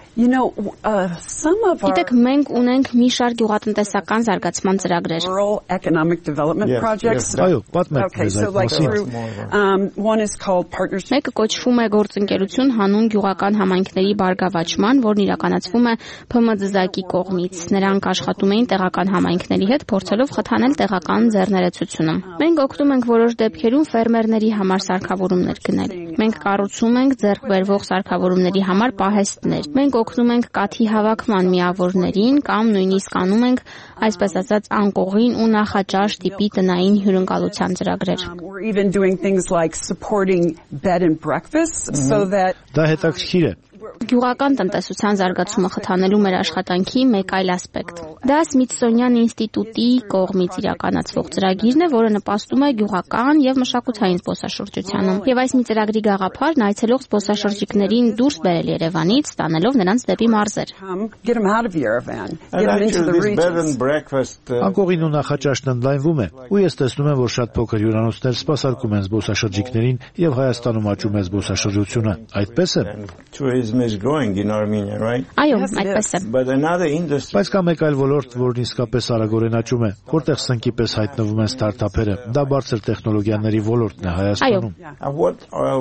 You know, uh, some of our Գիտեք, մենք ունենք մի շարք գյուղատնտեսական զարգացման ծրագրեր։ rural economic development Yes, projects. yes. Այո, պատմեք Okay, մեզ so այդ like մասին։ through, um, one is called Partnership. Մեկը կոչվում է գործընկերություն հանուն գյուղական համայնքների բարգավաճման, որն իրականացվում է Փ Մ Դ Զ-ի կողմից։ Նրանք աշխատում էին տեղական համայնքների հետ, փորձելով խթանել տեղական ձեռներեցությունը։ Մենք օգնում ենք որոշ դեպքերում ֆերմերների համար սարքավորումներ գնել։ Մենք կառուցում ենք ձեռք բերվող սարքավորումների համար պահեստներ։ Մենք օգնում ենք կաթի հավաքման միավորներին կամ նույնիսկ անում ենք, այսպես ասած, անկողին ու նախաճաշ տիպի տնային հյուրընկալության ծրագրեր։ Um, we're even doing things like supporting bed and breakfast so that Դա հետաքրքիր է։ Գյուղական տնտեսության զարգացումը խթանելու մեր աշխատանքի մեկ այլ ասպեկտ։ Դա Սմիթսոնյան ինստիտուտի կողմից իրականացվող ծրագիրն է, որը նպաստում է գյուղական եւ մշակութային զբոսաշրջությանը։ Եվ այս մի ծրագրի գաղափարն այցելող զբոսաշրջիկներին դուրս բերել Երևանից, ստանելով նրանց դեպի մարզեր։ come get them out of Yerevan, get And them into actually, the this bed regions. and breakfast. Uh, Անկողին ու նախաճաշն ընդլայնվում է, ու ես տեսնում եմ, որ շատ փոքր հյուրանոցներ սպասարկում են զբոսաշրջիկներին եւ Հայաստանում աճում է զբոսաշրջությունը։ Այդպես է։ and tourism is growing in Armenia, right? Այո, Yes, it այդպես է։ is. But another industry. Բայց կա մեկ այլ ոլորտ, որն իսկապես արագորեն աճում է, որտեղ սնկի պես հայտնվում են ստարտափերը։ Դա բարձր տեխնոլոգիաների ոլորտն է Հայաստանում։ Uh, what?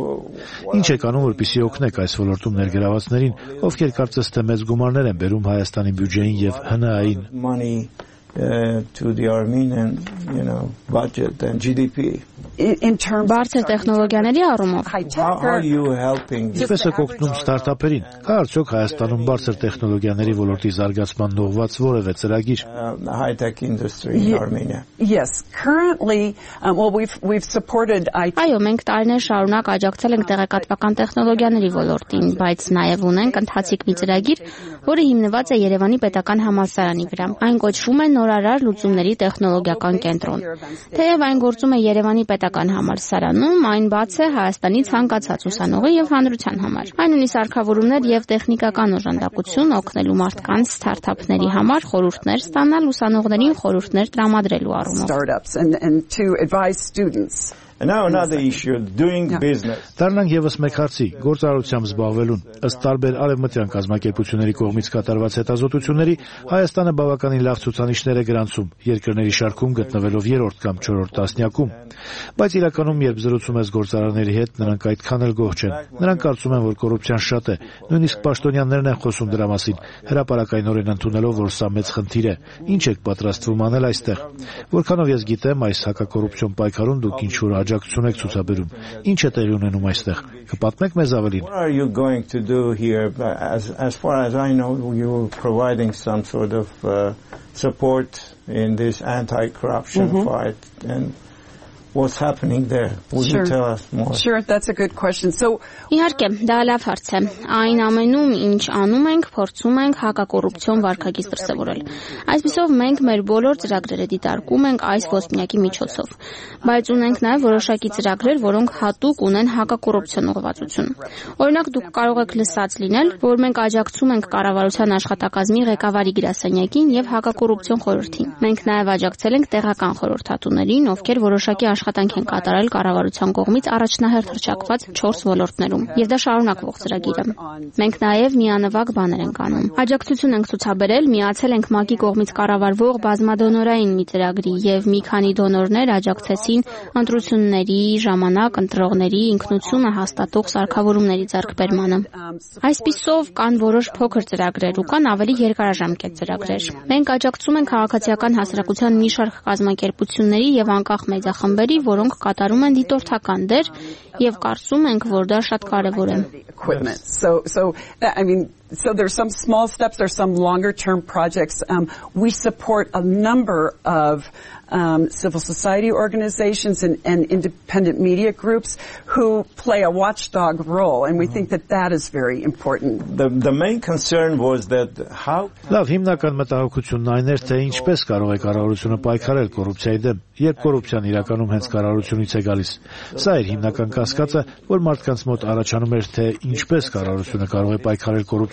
Uh, Ինչ եք անում, որպեսզի օգնեք այս ոլորտում ներգրավվածներին, ովքեր կարծես թե մեծ գումարներ են բերում Հայաստանի բյուջեին եւ Հ Ն A-ին։ money uh, to the Armenian, you know, budget and G D P. In, in terms Բարձր տեխնոլոգիաների առումով high How tech, are you helping? Ինչպես եք օգնում ստարտափերին։ Կա արդյոք Հայաստանում բարձր տեխնոլոգիաների ոլորտի զարգացման ուղղված որևէ ծրագիր։ Uh, the high-tech industry in Ye- Armenia. yes, currently, um, well, we've we've supported I T. Այո, մենք տարիներ շարունակ աջակցել ենք տեղեկատվական տեխնոլոգիաների ոլորտին, բայց նաև ունենք ընթացիկ մի ծրագիր, որը հիմնված է Երևանի պետական համալսարանի վրա։ Այն կոչվում է Նորարար լուծումների տեխնոլոգիական կենտրոն։ Թեև այն գործում է Երևանի պետական համալսարանում, այն բաց է Հայաստանի ցանկացած ուսանողի եւ հանրության համար։ Այն ունի սարքավորումներ եւ տեխնիկական օժանդակություն օգնելու մարդկանց ստարտափների համար խորհուրդներ ստանալ ուսանողներին խորհուրդներ տրամադրելու առումով։ startups and and to advise students. And now another issue, doing Yeah. business. Դառնանք եւս մեկ հարցի՝ գործարարությամբ զբաղվելուն։ Ըստ տարբեր արևմտյան կազմակերպությունների կողմից կատարված հետազոտությունների, Հայաստանը բավականին լավ ցուցանիշներ է գրանցում, երկրների շարքում գտնվելով երրորդ կամ չորրորդ տասնյակում։ Բայց իրականում, երբ զրուցում ես գործարարների հետ, նրանք այդքան էլ գոհ չեն։ Նրանք կարծում են, որ կոռուպցիան շատ է։ Նույնիսկ պաշտոնյաներն են խոսում դրա մասին, հրապարակայնորեն ընդունելով, որ սա մեծ խնդիր է։ Ինչ եք պատրաստվում անել այստեղ։ Որքանով ես գիտեմ, այս հակակոռուպցիոն պայքարում դուք ինչ-որ աջակցություն եք ցուցաբերում։ Ինչ է տեղի ունենում այստեղ։ Կպատմեք մեզ ավելին։ What are you going to do here? As as far as I know, you're providing some sort of uh, support in this anti-corruption Mhm. fight. And what's happening there? Would Sure. you tell us more? Sure, that's a good question. So Իհարկե, դա լավ հարց է։ Այն ամենում, ինչ անում ենք, փորձում ենք հակակոռուպցիոն վարքագիծ դրսևորել։ Այսպիսով մենք մեր բոլոր ծրագրերը դիտարկում ենք այս ոսպնյակի միջոցով։ Բայց ունենք նաև որոշակի ծրագրեր, որոնք հատուկ ունեն հակակոռուպցիոն ուղղվածություն։ Օրինակ, դուք կարող եք լսած լինել, որ մենք աջակցում ենք կառավարության աշխատակազմի ղեկավարի գրասենյակին եւ հակակոռուպցիոն խորհրդին։ Մենք նաև աջակցել ենք տեղական խորհրդատուներին, ովքեր որոշակի աշխատանք են կատարել կառավարության կողմից առաջնահերթ հռչակված չորս ոլորտներում, եւ դա շարունակվող ծրագիր է։ Մենք նաեւ միանվագ բաներ ենք անում։ Աջակցություն ենք ցուցաբերել, միացել ենք ՄԱԿ-ի կողմից կառավարվող բազմադոնորային մի ծրագրի եւ մի քանի դոնորներ աջակցեցին ընտրությունների ժամանակ ընտրողների ինքնությունը հաստատող սարքավորումների ձեռքբերմանը։ Այսպիսով կան որոշ փոքր ծրագրեր ու կան ավելի երկարաժամկետ ծրագրեր։ Մենք աջակցում ենք քաղաքացիական հասարակության մի շարք կազմակերպությունների եւ անկախ մեդիախմբերի, որոնք կատարում են դիտորդական դեր եւ կարծում ենք, որ դա շատ կարեւոր է։ equipment. So, so that, I mean, so there's some small steps, there's some longer term projects. Um, we support a number of um, civil society organizations and, and independent media groups who play a watchdog role, and we think that that is very important. The the main concern was that how Լավ, հիմնական մտահոգությունն այն էր, թե ինչպես կարող է կառավարությունը պայքարել կոռուպցիայի դեմ, երբ կոռուպցիան իրականում հենց կառավարությունից է գալիս։ Սա էր հիմնական կասկածը, որ մարդկանց մոտ առաջանում էր, թե ինչպես կառավարությունը կարող է պայքարել կոռուպցիայի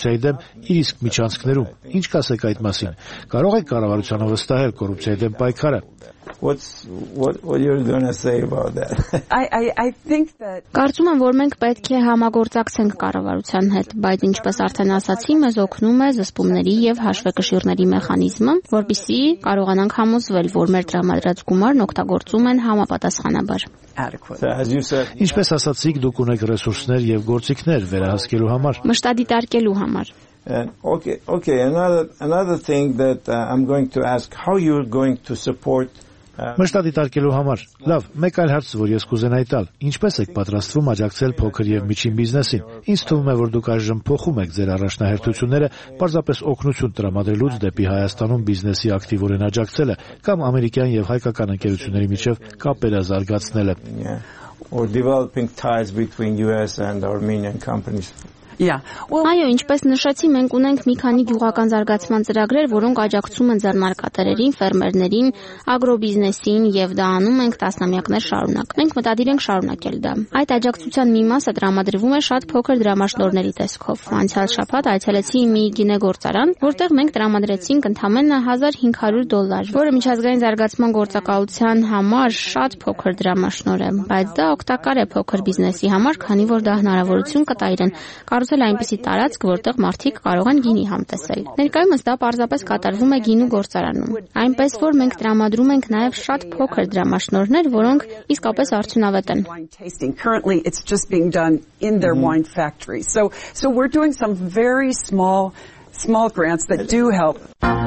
կոռուպցիայի դեմ իր իսկ միջանցքներում։ Ինչ կասեք այդ մասին։ Կարող եք կառավարությանը վստահել կոռուպցիայի դեմ պայքարը։ What's what what you're going to say about that? I I I think that Կարծում եմ, որ մենք պետք է համագործակցենք կառավարության հետ, բայց ինչպես արդեն ասացի, մեզ օգնում է զսպումների եւ հաշվեկշիռների մեխանիզմը, որպեսզի կարողանանք համոզվել, որ մեր տրամադրած գումարն օգտագործում են համապատասխանաբար։ Ինչպես ասացիք, դուք ունեք ռեսուրսներ եւ գործիքներ վերահսկելու համար, մշտադիտարկելու համար։ And okay, okay. Another another thing that uh, I'm going to ask: how you're going to support? Մշտադիտարկելու համար։ Լավ, մեկ այլ հարց, որ ես կուզենայի տալ։ Ինչպես եք պատրաստվում աջակցել փոքր եւ միջին բիզնեսին։ Ինձ թվում է, որ դուք այժմ փոխում եք ձեր առաջնահերթությունները պարզապես օգնություն տրամադրելուց դեպի Հայաստանում բիզնեսի ակտիվորեն աջակցելը կամ ամերիկյան եւ հայկական ընկերությունների միջև կապերը զարգացնելը։ Or developing ties between U S and Armenian companies. Yeah. Well, Այո, ինչպես նշեցի, մենք ունենք մի քանի գյուղական զարգացման ծրագրեր, որոնք աջակցում են ձեռնարկատերերին, ֆերմերներին, ագրոբիզնեսին եւ դա անում ենք տասնամյակներ շարունակ։ Մենք մտադիր ենք շարունակել դա։ Այդ աջակցության մի մասը տրամադրվում է շատ փոքր դրամաշնորհների տեսքով։ Անցյալ շաբաթ այցելեցի մի գինեգործարան, որտեղ մենք տրամադրեցինք ընդամենը հազար հինգ հարյուր դոլար, որը միջազգային զարգացման գործակալության համար շատ փոքր դրամաշնորհ է, բայց դա օգտակար է փոքր բիզնեսի համար, քանի որ դա հնարավորություն կտա իրեն այնպիսի տարածք, որտեղ մարդիկ կարող են գինի համտեսել։ Ներկայումս դա պարզապես կատարվում է գինու գործարանում։ Այնպես որ մենք տրամադրում ենք նաև շատ փոքր դրամաշնորհներ, որոնք իսկապես արդյունավետ են։ Currently it's just being done in their wine factory. So so we're doing some very small small grants that do help.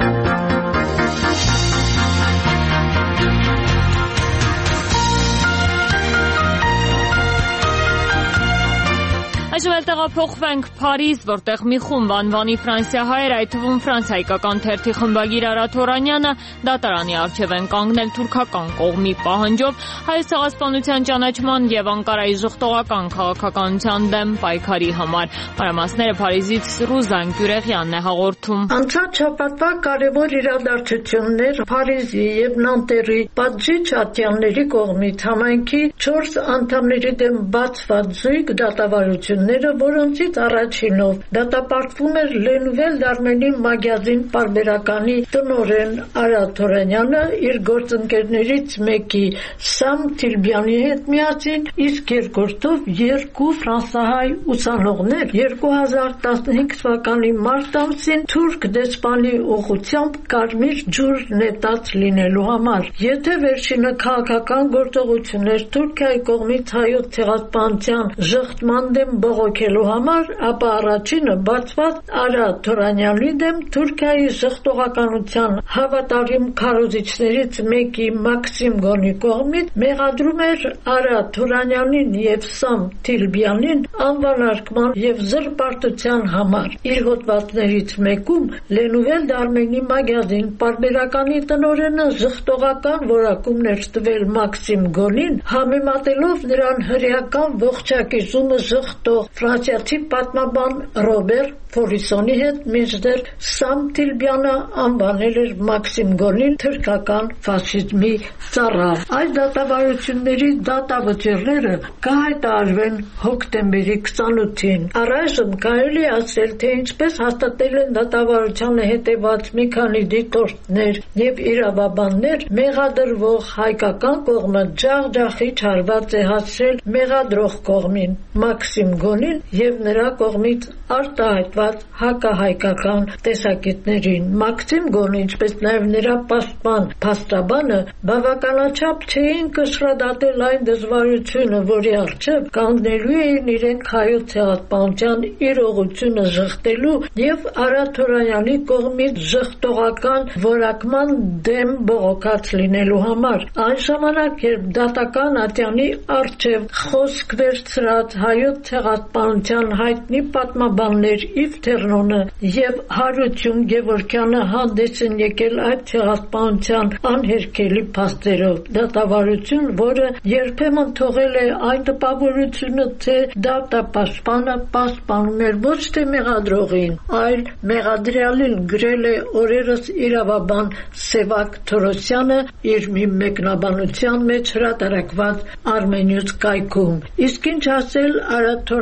Այժմ էլ տեղափոխվենք Փարիզ, որտեղ մի խումբ անվանի ֆրանսիահայեր, այդ թվում ֆրանսիայկական թերթի խմբագիր Արադ Թորանյանը դատարանի առջև են կանգնել թուրքական կողմի պահանջով Հայոց ցեղասպանության ճանաչման եւ Անկարայի ժխտողական քաղաքականության դեմ պայքարի համար։ Մանրամասները Փարիզից Ռուզան Գյուրեղյանն է հաղորդում։ Անցած շաբաթվա կարևոր իրադարձություններ Փարիզի եւ Նանտերի պատժիչ ատյանների կողմից համայնքի չորս անդամների դեմ բացված զույգ դատավարություն որոնցից առաջինով դատապարտվում էր Լենուվել Դարմենի մագազին պարբերականի տնօրեն Արադ Թորանյանը իր գործընկերներից մեկի Սամ Թիլբյանի հետ միասին, իսկ երկրորդով երկու ֆրանսահայ ուսանողներ երկու հազար տասնհինգ թվականի մարտ ամսին թուրք դեսպանի ուղղությամբ կարմիր ջուր նետած լինելու համար։ Եթե վերջինը քաղաքական գործողություններ Թուրքիայի կողմից հայոց ցեղասպանության ժխտման դեմ բողոքելու համար, ապա առաջինը բացված Արադ Թորանյանի դեմ Թուրքիայի ժխտողականության հավատարիմ քարոզիչներից մեկի Մաքսիմ Գոնի կողմից մեղադրում էր Արադ Թորանյանին եւ Սամ Թիլբյանին անվանարկման եւ զրպարտության համար։ Իր հոդվածներից մեկում Լենուվել Դարմենի մագազին պարբերականի տնօրենը ժխտողական որակումներ տվել Մաքսիմ Գոնին, համեմատելով նրան հրեական ողջակիզումը ժխտող ֆրանսիացի պատմաբան Ռոբեր Ֆորիսոնի հետ, մինչդեռ Սամ Թիլբյանը անվանել էր Մաքսիմ Գոնին թուրքական ֆաշիզմի ծառա։ Այս դատավարությունների դատավճիռները կհայտարարվեն հոկտեմբերի քսանութին։ Առայժմ կարելի է ասել, թե ինչպես հաստատել են դատավարությանը հետևած մի քանի դիտորդներ եւ իրավաբաններ, մեղադրվող հայկական կողմը ջախջախի չարված է հասցրել մեղադրող կողմին Մաքսիմ Գոնին եւ նրա կողմից արտահայտված հակահայկական տեսակետներին։ Մաքսիմ Գոնը, ինչպես նաեւ նրա պաշտպան փաստաբանը, բավականաչափ չէին կշռադատել այն դժվարությունը, որի առջև կանգնելու էին իրենք հայոց ցեղասպանության իրողությունը ժխտելու եւ Արադ Թորանյանի կողմից ժխտողական որակման դեմ բողոքած լինելու համար։ Այն ժամանակ, երբ դատական ատյանի առջև խոսք վերցրած հայոց ցեղասպանության հայտնի պատմաբաններ Իվ Թերնոնը եւ Հարություն Գևորգյանը հանդես են եկել այդ ցեղասպանության անհերքելի փաստերով։ Դատավարություն, որը երբեմն թողել է այն տպավորությունը, թե դատապաշտպանը պաշտպանում էր ոչ թե մեղադրողին, այլ մեղադրյալին, գրել է օրերս իրավաբան Սևակ Թորոսյանը իր մի մեկնաբանության մեջ հրատարակված Armenius կայքում։ Իսկ ինչ ասել Արադ Թորանյանի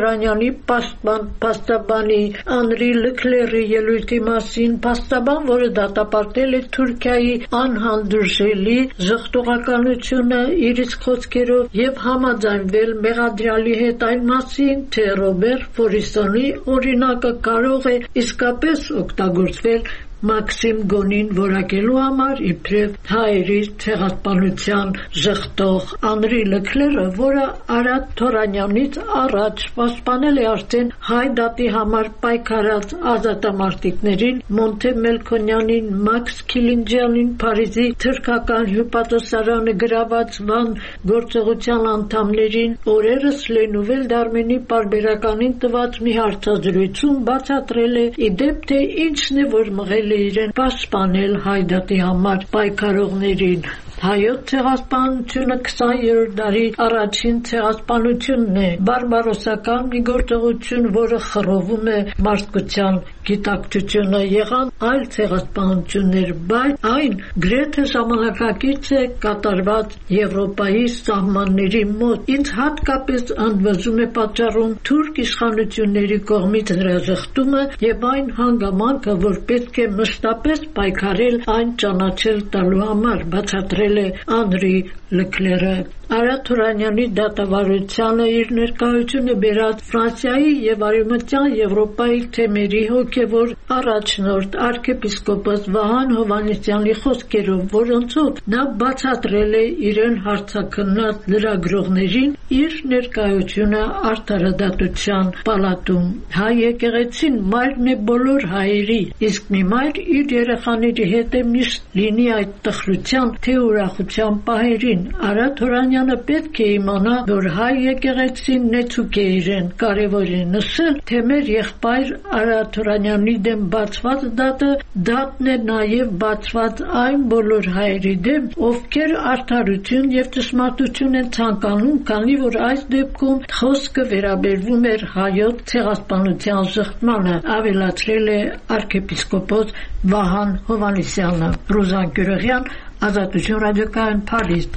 Հայաստանի պաշտպան փաստաբանի Անրի Լքլերի ելույթի մասին, փաստաբան, որը դատապարտել է Թուրքիայի անհանդուրժելի ժխտողականությունը իր խոսքերով եւ համաձայնվել մեղադրյալի հետ այն մասին, թե Ռոբերտ Ֆորիսոնի օրինակը կարող է իսկապես օգտագործվել Մաքսիմ Գոնին որակելու համար իբրև հայերի ցեղասպանության ժխտող Անրի Լքլերը, որը Արադ Թորանյանից առաջ պաշտպանել է արդեն հայ դատի համար պայքարած ազատամարտիկներին, Մոնթե Մելքոնյանին, Մաքս Քիլինջյանին, Փարիզի թուրքական հյուպատոսարանը գրաված վան գործողության անդամներին, օրերս Լենուվել Դարմենի պարբերականին տված մի հարցազրույցում բացատրել է իդեպ թե ինչն է որ մղել իրեն պաշտպանել հայ դատի համար պայքարողներին։ Հայոց ցեղասպանությունը քսաներորդ դարի առաջին ցեղասպանությունն է, բարբարոսական մի գործողություն, որը խռովում է մարդկության գիտակցությունը, եղան այլ ցեղասպանություններ, բայց այն գրեթե ժամանակակից է կատարված Եվրոպայի սահմանների մոտ։ Ինձ հատկապես ընդվզում է պատճառում թուրք իշխանությունների կողմից հրաժխտումը եւ այն հանգամանքը, որ պետք է մշտապես պայքարել այն ճանաչել տալու համար, բացատրել է Անրի Լքլերը։ Արադ Թորանյանի դատավարությանը իր ներկայությունը բերած Ֆրանսիայի եւ Արևմտյան Եվրոպայի թեմերի հոգեվոր առաջնորդ arczepiskopos Վահան Հովհաննիսյանի խոսքերով, որոնցով նա բացատրել է իրեն հարցաքննած լրագրողներին իր ներկայությունը արդարադատության պալատում։ Հայ եկեղեցին մայրն է բոլոր հայերի, իսկ մի մայր իր երեխաների հետ է միշտ լինի այդ տխրության թե ուրախության պահերին։ Արադ Թորանյանը պետք է իմանա, որ հայ եկեղեցին նեցուկ է իրեն, կարևոր է նշել, թե մեր եղբայր Արադ Թորանյանի դեմ բացված դատը դատն է նաև բացված այն բոլոր հայերի դեմ, ովքեր արդարություն եւ ճշմարտություն են ցանկանում, քանի որ այս դեպքում խոսքը վերաբերվում էր հայոց ցեղասպանության ժխտմանը, ավելացրել է arczepiskopos Վահան Հովհաննիսյանը։ Ռուզան Գյուրեղյան, Ազատություն ռադիոկայան, Փարիզ։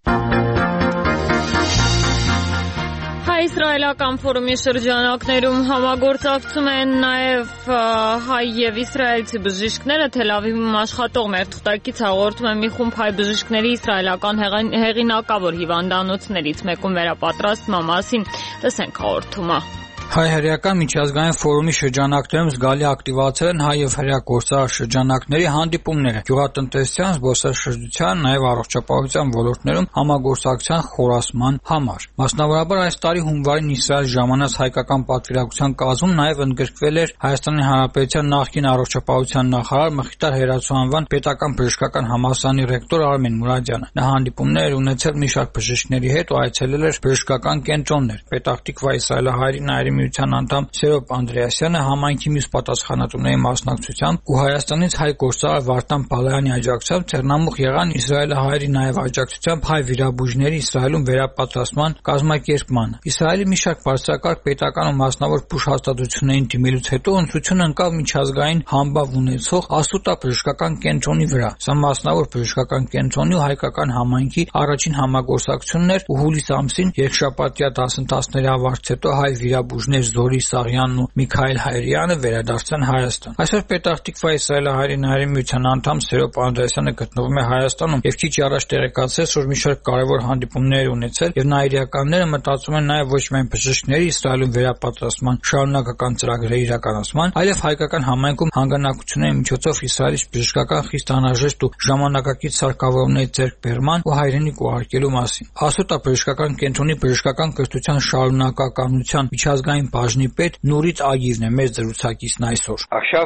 Հայ-իսրայելական ֆորումի շրջանակներում համագործակցում են նաև հայ եւ իսրայելցի բժիշկները։ Թել Ավիվում աշխատող մեր թղթակից հաղորդում է մի խումբ հայ բժիշկների իսրայելական հեղինակավոր հիվանդանոցներից մեկում վերապատրաստման մասին։ Տեսենք հաղորդումը։ Հայ-հրեական միջազգային ֆորումի շրջանակներում զգալի ակտիվացել են հայ եւ հրեա գործարար շրջանակների հանդիպումները գյուղատնտեսության, զբոսաշրջության, նաեւ առողջապահության ոլորտներում համագործակցության խորացման համար։ Մասնավորաբար այս տարի հունվարին Իսրայել ժամանած հայկական պատվիրակության կազմում նաեւ ընդգրկվել էր Հայաստանի Հանրապետության նախկին առողջապահության նախարար Մխիթար Հերացու-անվան պետական բժշկական համալսարանի ռեկտոր Արմեն Մուրադյանը։ Նա հանդիպումներ ունեցել մի շարք բժիշկների հետ ու այցելել էր բժշկական կենտրոններ։ Պետախտիկվա իսրայելահայերի հայերի միության անդամ Սերոբ Անդրեասյանը համայնքի մյուս պատասխանատուների մասնակցությամբ ու Հայաստանից հայ գործարար Վարդան Բալայանի աջակցությամբ Տերնամուխ եղան իսրայելահայերի նաև աջակցությամբ հայ վիրաբույժների Իսրայելում վերապատրաստման կազմակերպմանը։ Իսրայելի մի շարք բարձրակարգ պետական ու մասնավոր բուժ հաստատություններին դիմելուց հետո ընտրություն ընկավ միջազգային համբավ ունեցող Ասուտա բժշկական կենտրոնի վրա։ Սա մասնավոր բժշկական կենտրոնի ու հայկական համայնքի առաջին համագործակցությունն էր ու հուլիս ամսին երկշաբաթյա դասընթացների ավարտից հետո հայ վիրաբույժներ Զորի Սաղյանն ու Միքայել Հայրյանը վերադարձան Հայաստան։ Այսօր Պետախտիկվա իսրայելահայերի հայերի միության անդամ Սերոբ Անդրեասյանը գտնվում է Հայաստանում եւ քիչ առաջ տեղեկացրեց, որ մի շարք կարևոր հանդիպումներ ունեցել եւ նայիրականները մտածում են նաեւ ոչ միայն բժիշկների Իսրայելում վերապատրաստման շարունակական ծրագրերի իրականացման, այլև հայկական համայնքում հանգանակությունների միջոցով Իսրայելից բժշկական խիստ անհրաժեշտ ու ժամանակակից սարքավորումների ձեռքբերման ու հայրենիք ուղարկելու մասին։ Ասուտա բժշկական կենտրոնի բժշկական կրթության շարունակականության միջազգային բաժնի պետ Նուրից Ագիվն է մեր զրուցակիցն այսօր։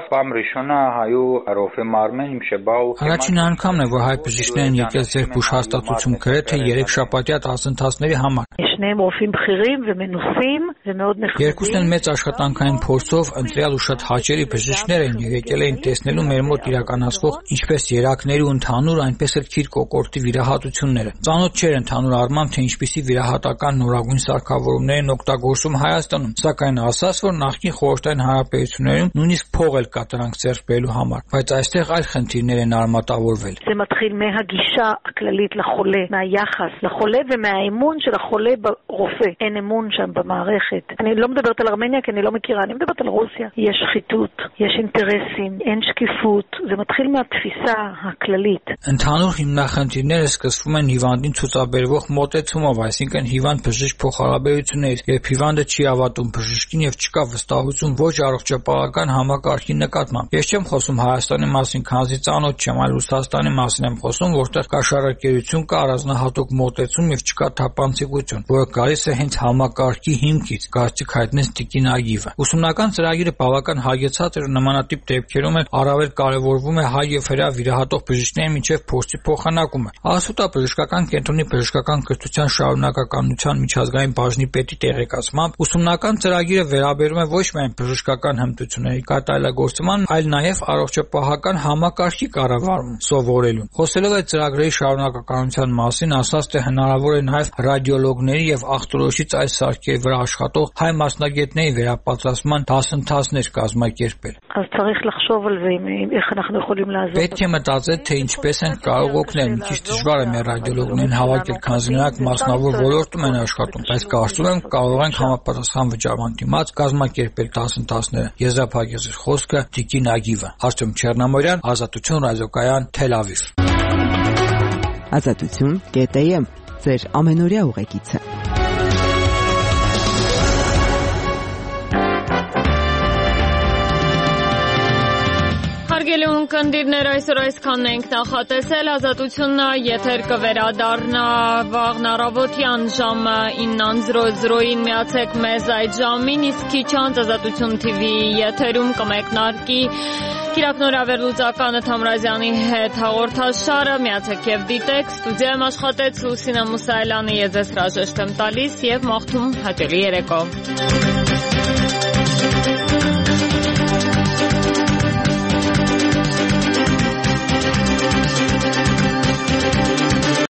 Առաջին անգամն է, որ հայ բժիշկներն եկել ձեր բուժ հաստատություն գրեթե երեք շաբաթյա դասընթացների համար։ Երկուսն էլ մեծ աշխատանքային փորձով ընտրյալ ու շատ հաճելի բժիշկներ են եւ եկել էին տեսնելու մեր մոտ իրականացվող ինչպես երակների ու ընդհանուր, այնպես էլ քիր կոկորտի վիրահատությունները։ Ծանոթ չէր ընդհանուր առմամբ, թե ինչպիսի վիրահատական նորագույն սարքավորումներ են օգտագործում Հայաստանում, սակայն ասաց, որ նախկին խորհրդային հանրապետություններում նույնիսկ փող էլ կա դրանք ձեռք բերելու համար, բայց այստեղ այլ խնդիրներ են արմատավորվել։ ברופא, אין אמון שם במערכת. אני לא מדברת על ארמניה כי אני לא מכירה, אני מדברת על רוסיה. יש שחיתות, יש אינטרסים, אין שקיפות, זה מתחיל מהתפיסה הכללית. Ընդհանուր հիմնախնդիրները սկսվում են հիվանդին ցուցաբերվող մոտեցումով, այսինքն հիվանդ բժիշկ փոխհարաբերություններից, երբ հիվանդը չի ավատում բժիշկին եւ չկա վստահություն ոչ առողջապահական համակարգի նկատմամբ։ Ես չեմ խոսում Հայաստանի մասին, քանզի ծանոթ չեմ, այլ Ռուսաստանի մասին եմ խոսում, որտեղ կաշառակերություն կա, առանձնահատուկ մոտեցում եւ չկա թափանցիկություն, որը գալիս է հենց համակարգի հիմքից, կարծիք հայտնեց Տիկին Ագիևը։ Ուսումնական ծրագիրը բավական հագեցած էր, նմանատիպ դեպքերում էլ առավել կարևորվում է հայ եւ հրեա վիրահատող բժիշկների միջև փորձի փոխանակումը։ Ասուտա բժշկական կենտրոնի բժշկական կրթության շարունակականության միջազգային բաժնի պետի տեղեկացմամբ ուսումնական ծրագիրը վերաբերում է ոչ միայն բժշկական հմտությունների կատարելագործման, այլ նաև առողջապահական համակարգի կառավարում սովորելուն։ Խոսելով այդ ծրագրերի շարունակականության մասին, ասաց, թե հնարավոր է նաև ռադիոլոգների եւ ախտորոշից այս սարքերի վրա աշխատող հայ մասնագետների վերապատրաստման դասընթացներ կազմակերպել։ Պետք է մտածել, թե ինչպես են կարող օգնել։ Մի քիչ դժվար է մեր ռադիոլոգներին հավաքել, քանզի նրանք մասնավոր ոլորտում են աշխատում, բայց կարծում եմ կարող ենք համապատասխան վճարման դիմաց կազմակերպել դասընթացները։ Եզրափակեց իր խոսքը Տիկին Ագիևը։ Արտем Չեռնամորյան, Ազատություն ռադիոկայան, Թել Ավիվ։ Ազատություն կետ եմ ձեր ամենօրյա ուղեկիցը։ Հարգելի ունկնդիրներ, այսօր այսքանն ենք նախատեսել, Ազատությունը եթեր կվերադառնա վաղն առավոտյան ժամը ինը զրո զրոին, միացեք մեզ այդ ժամին, իսկ քիչ անց Ազատություն թի վի եթերում կմեկնարկի Կիրակնորավերլուծականը Թամրազյանի հետ հաղորդաշարը, միացեք եւ դիտեք, ստուդիայում աշխատեց Լուսինա Մուսայելյանը, ես ձեզ հրաժեշտ եմ տալիս եւ մաղթում հաճելի երեկո։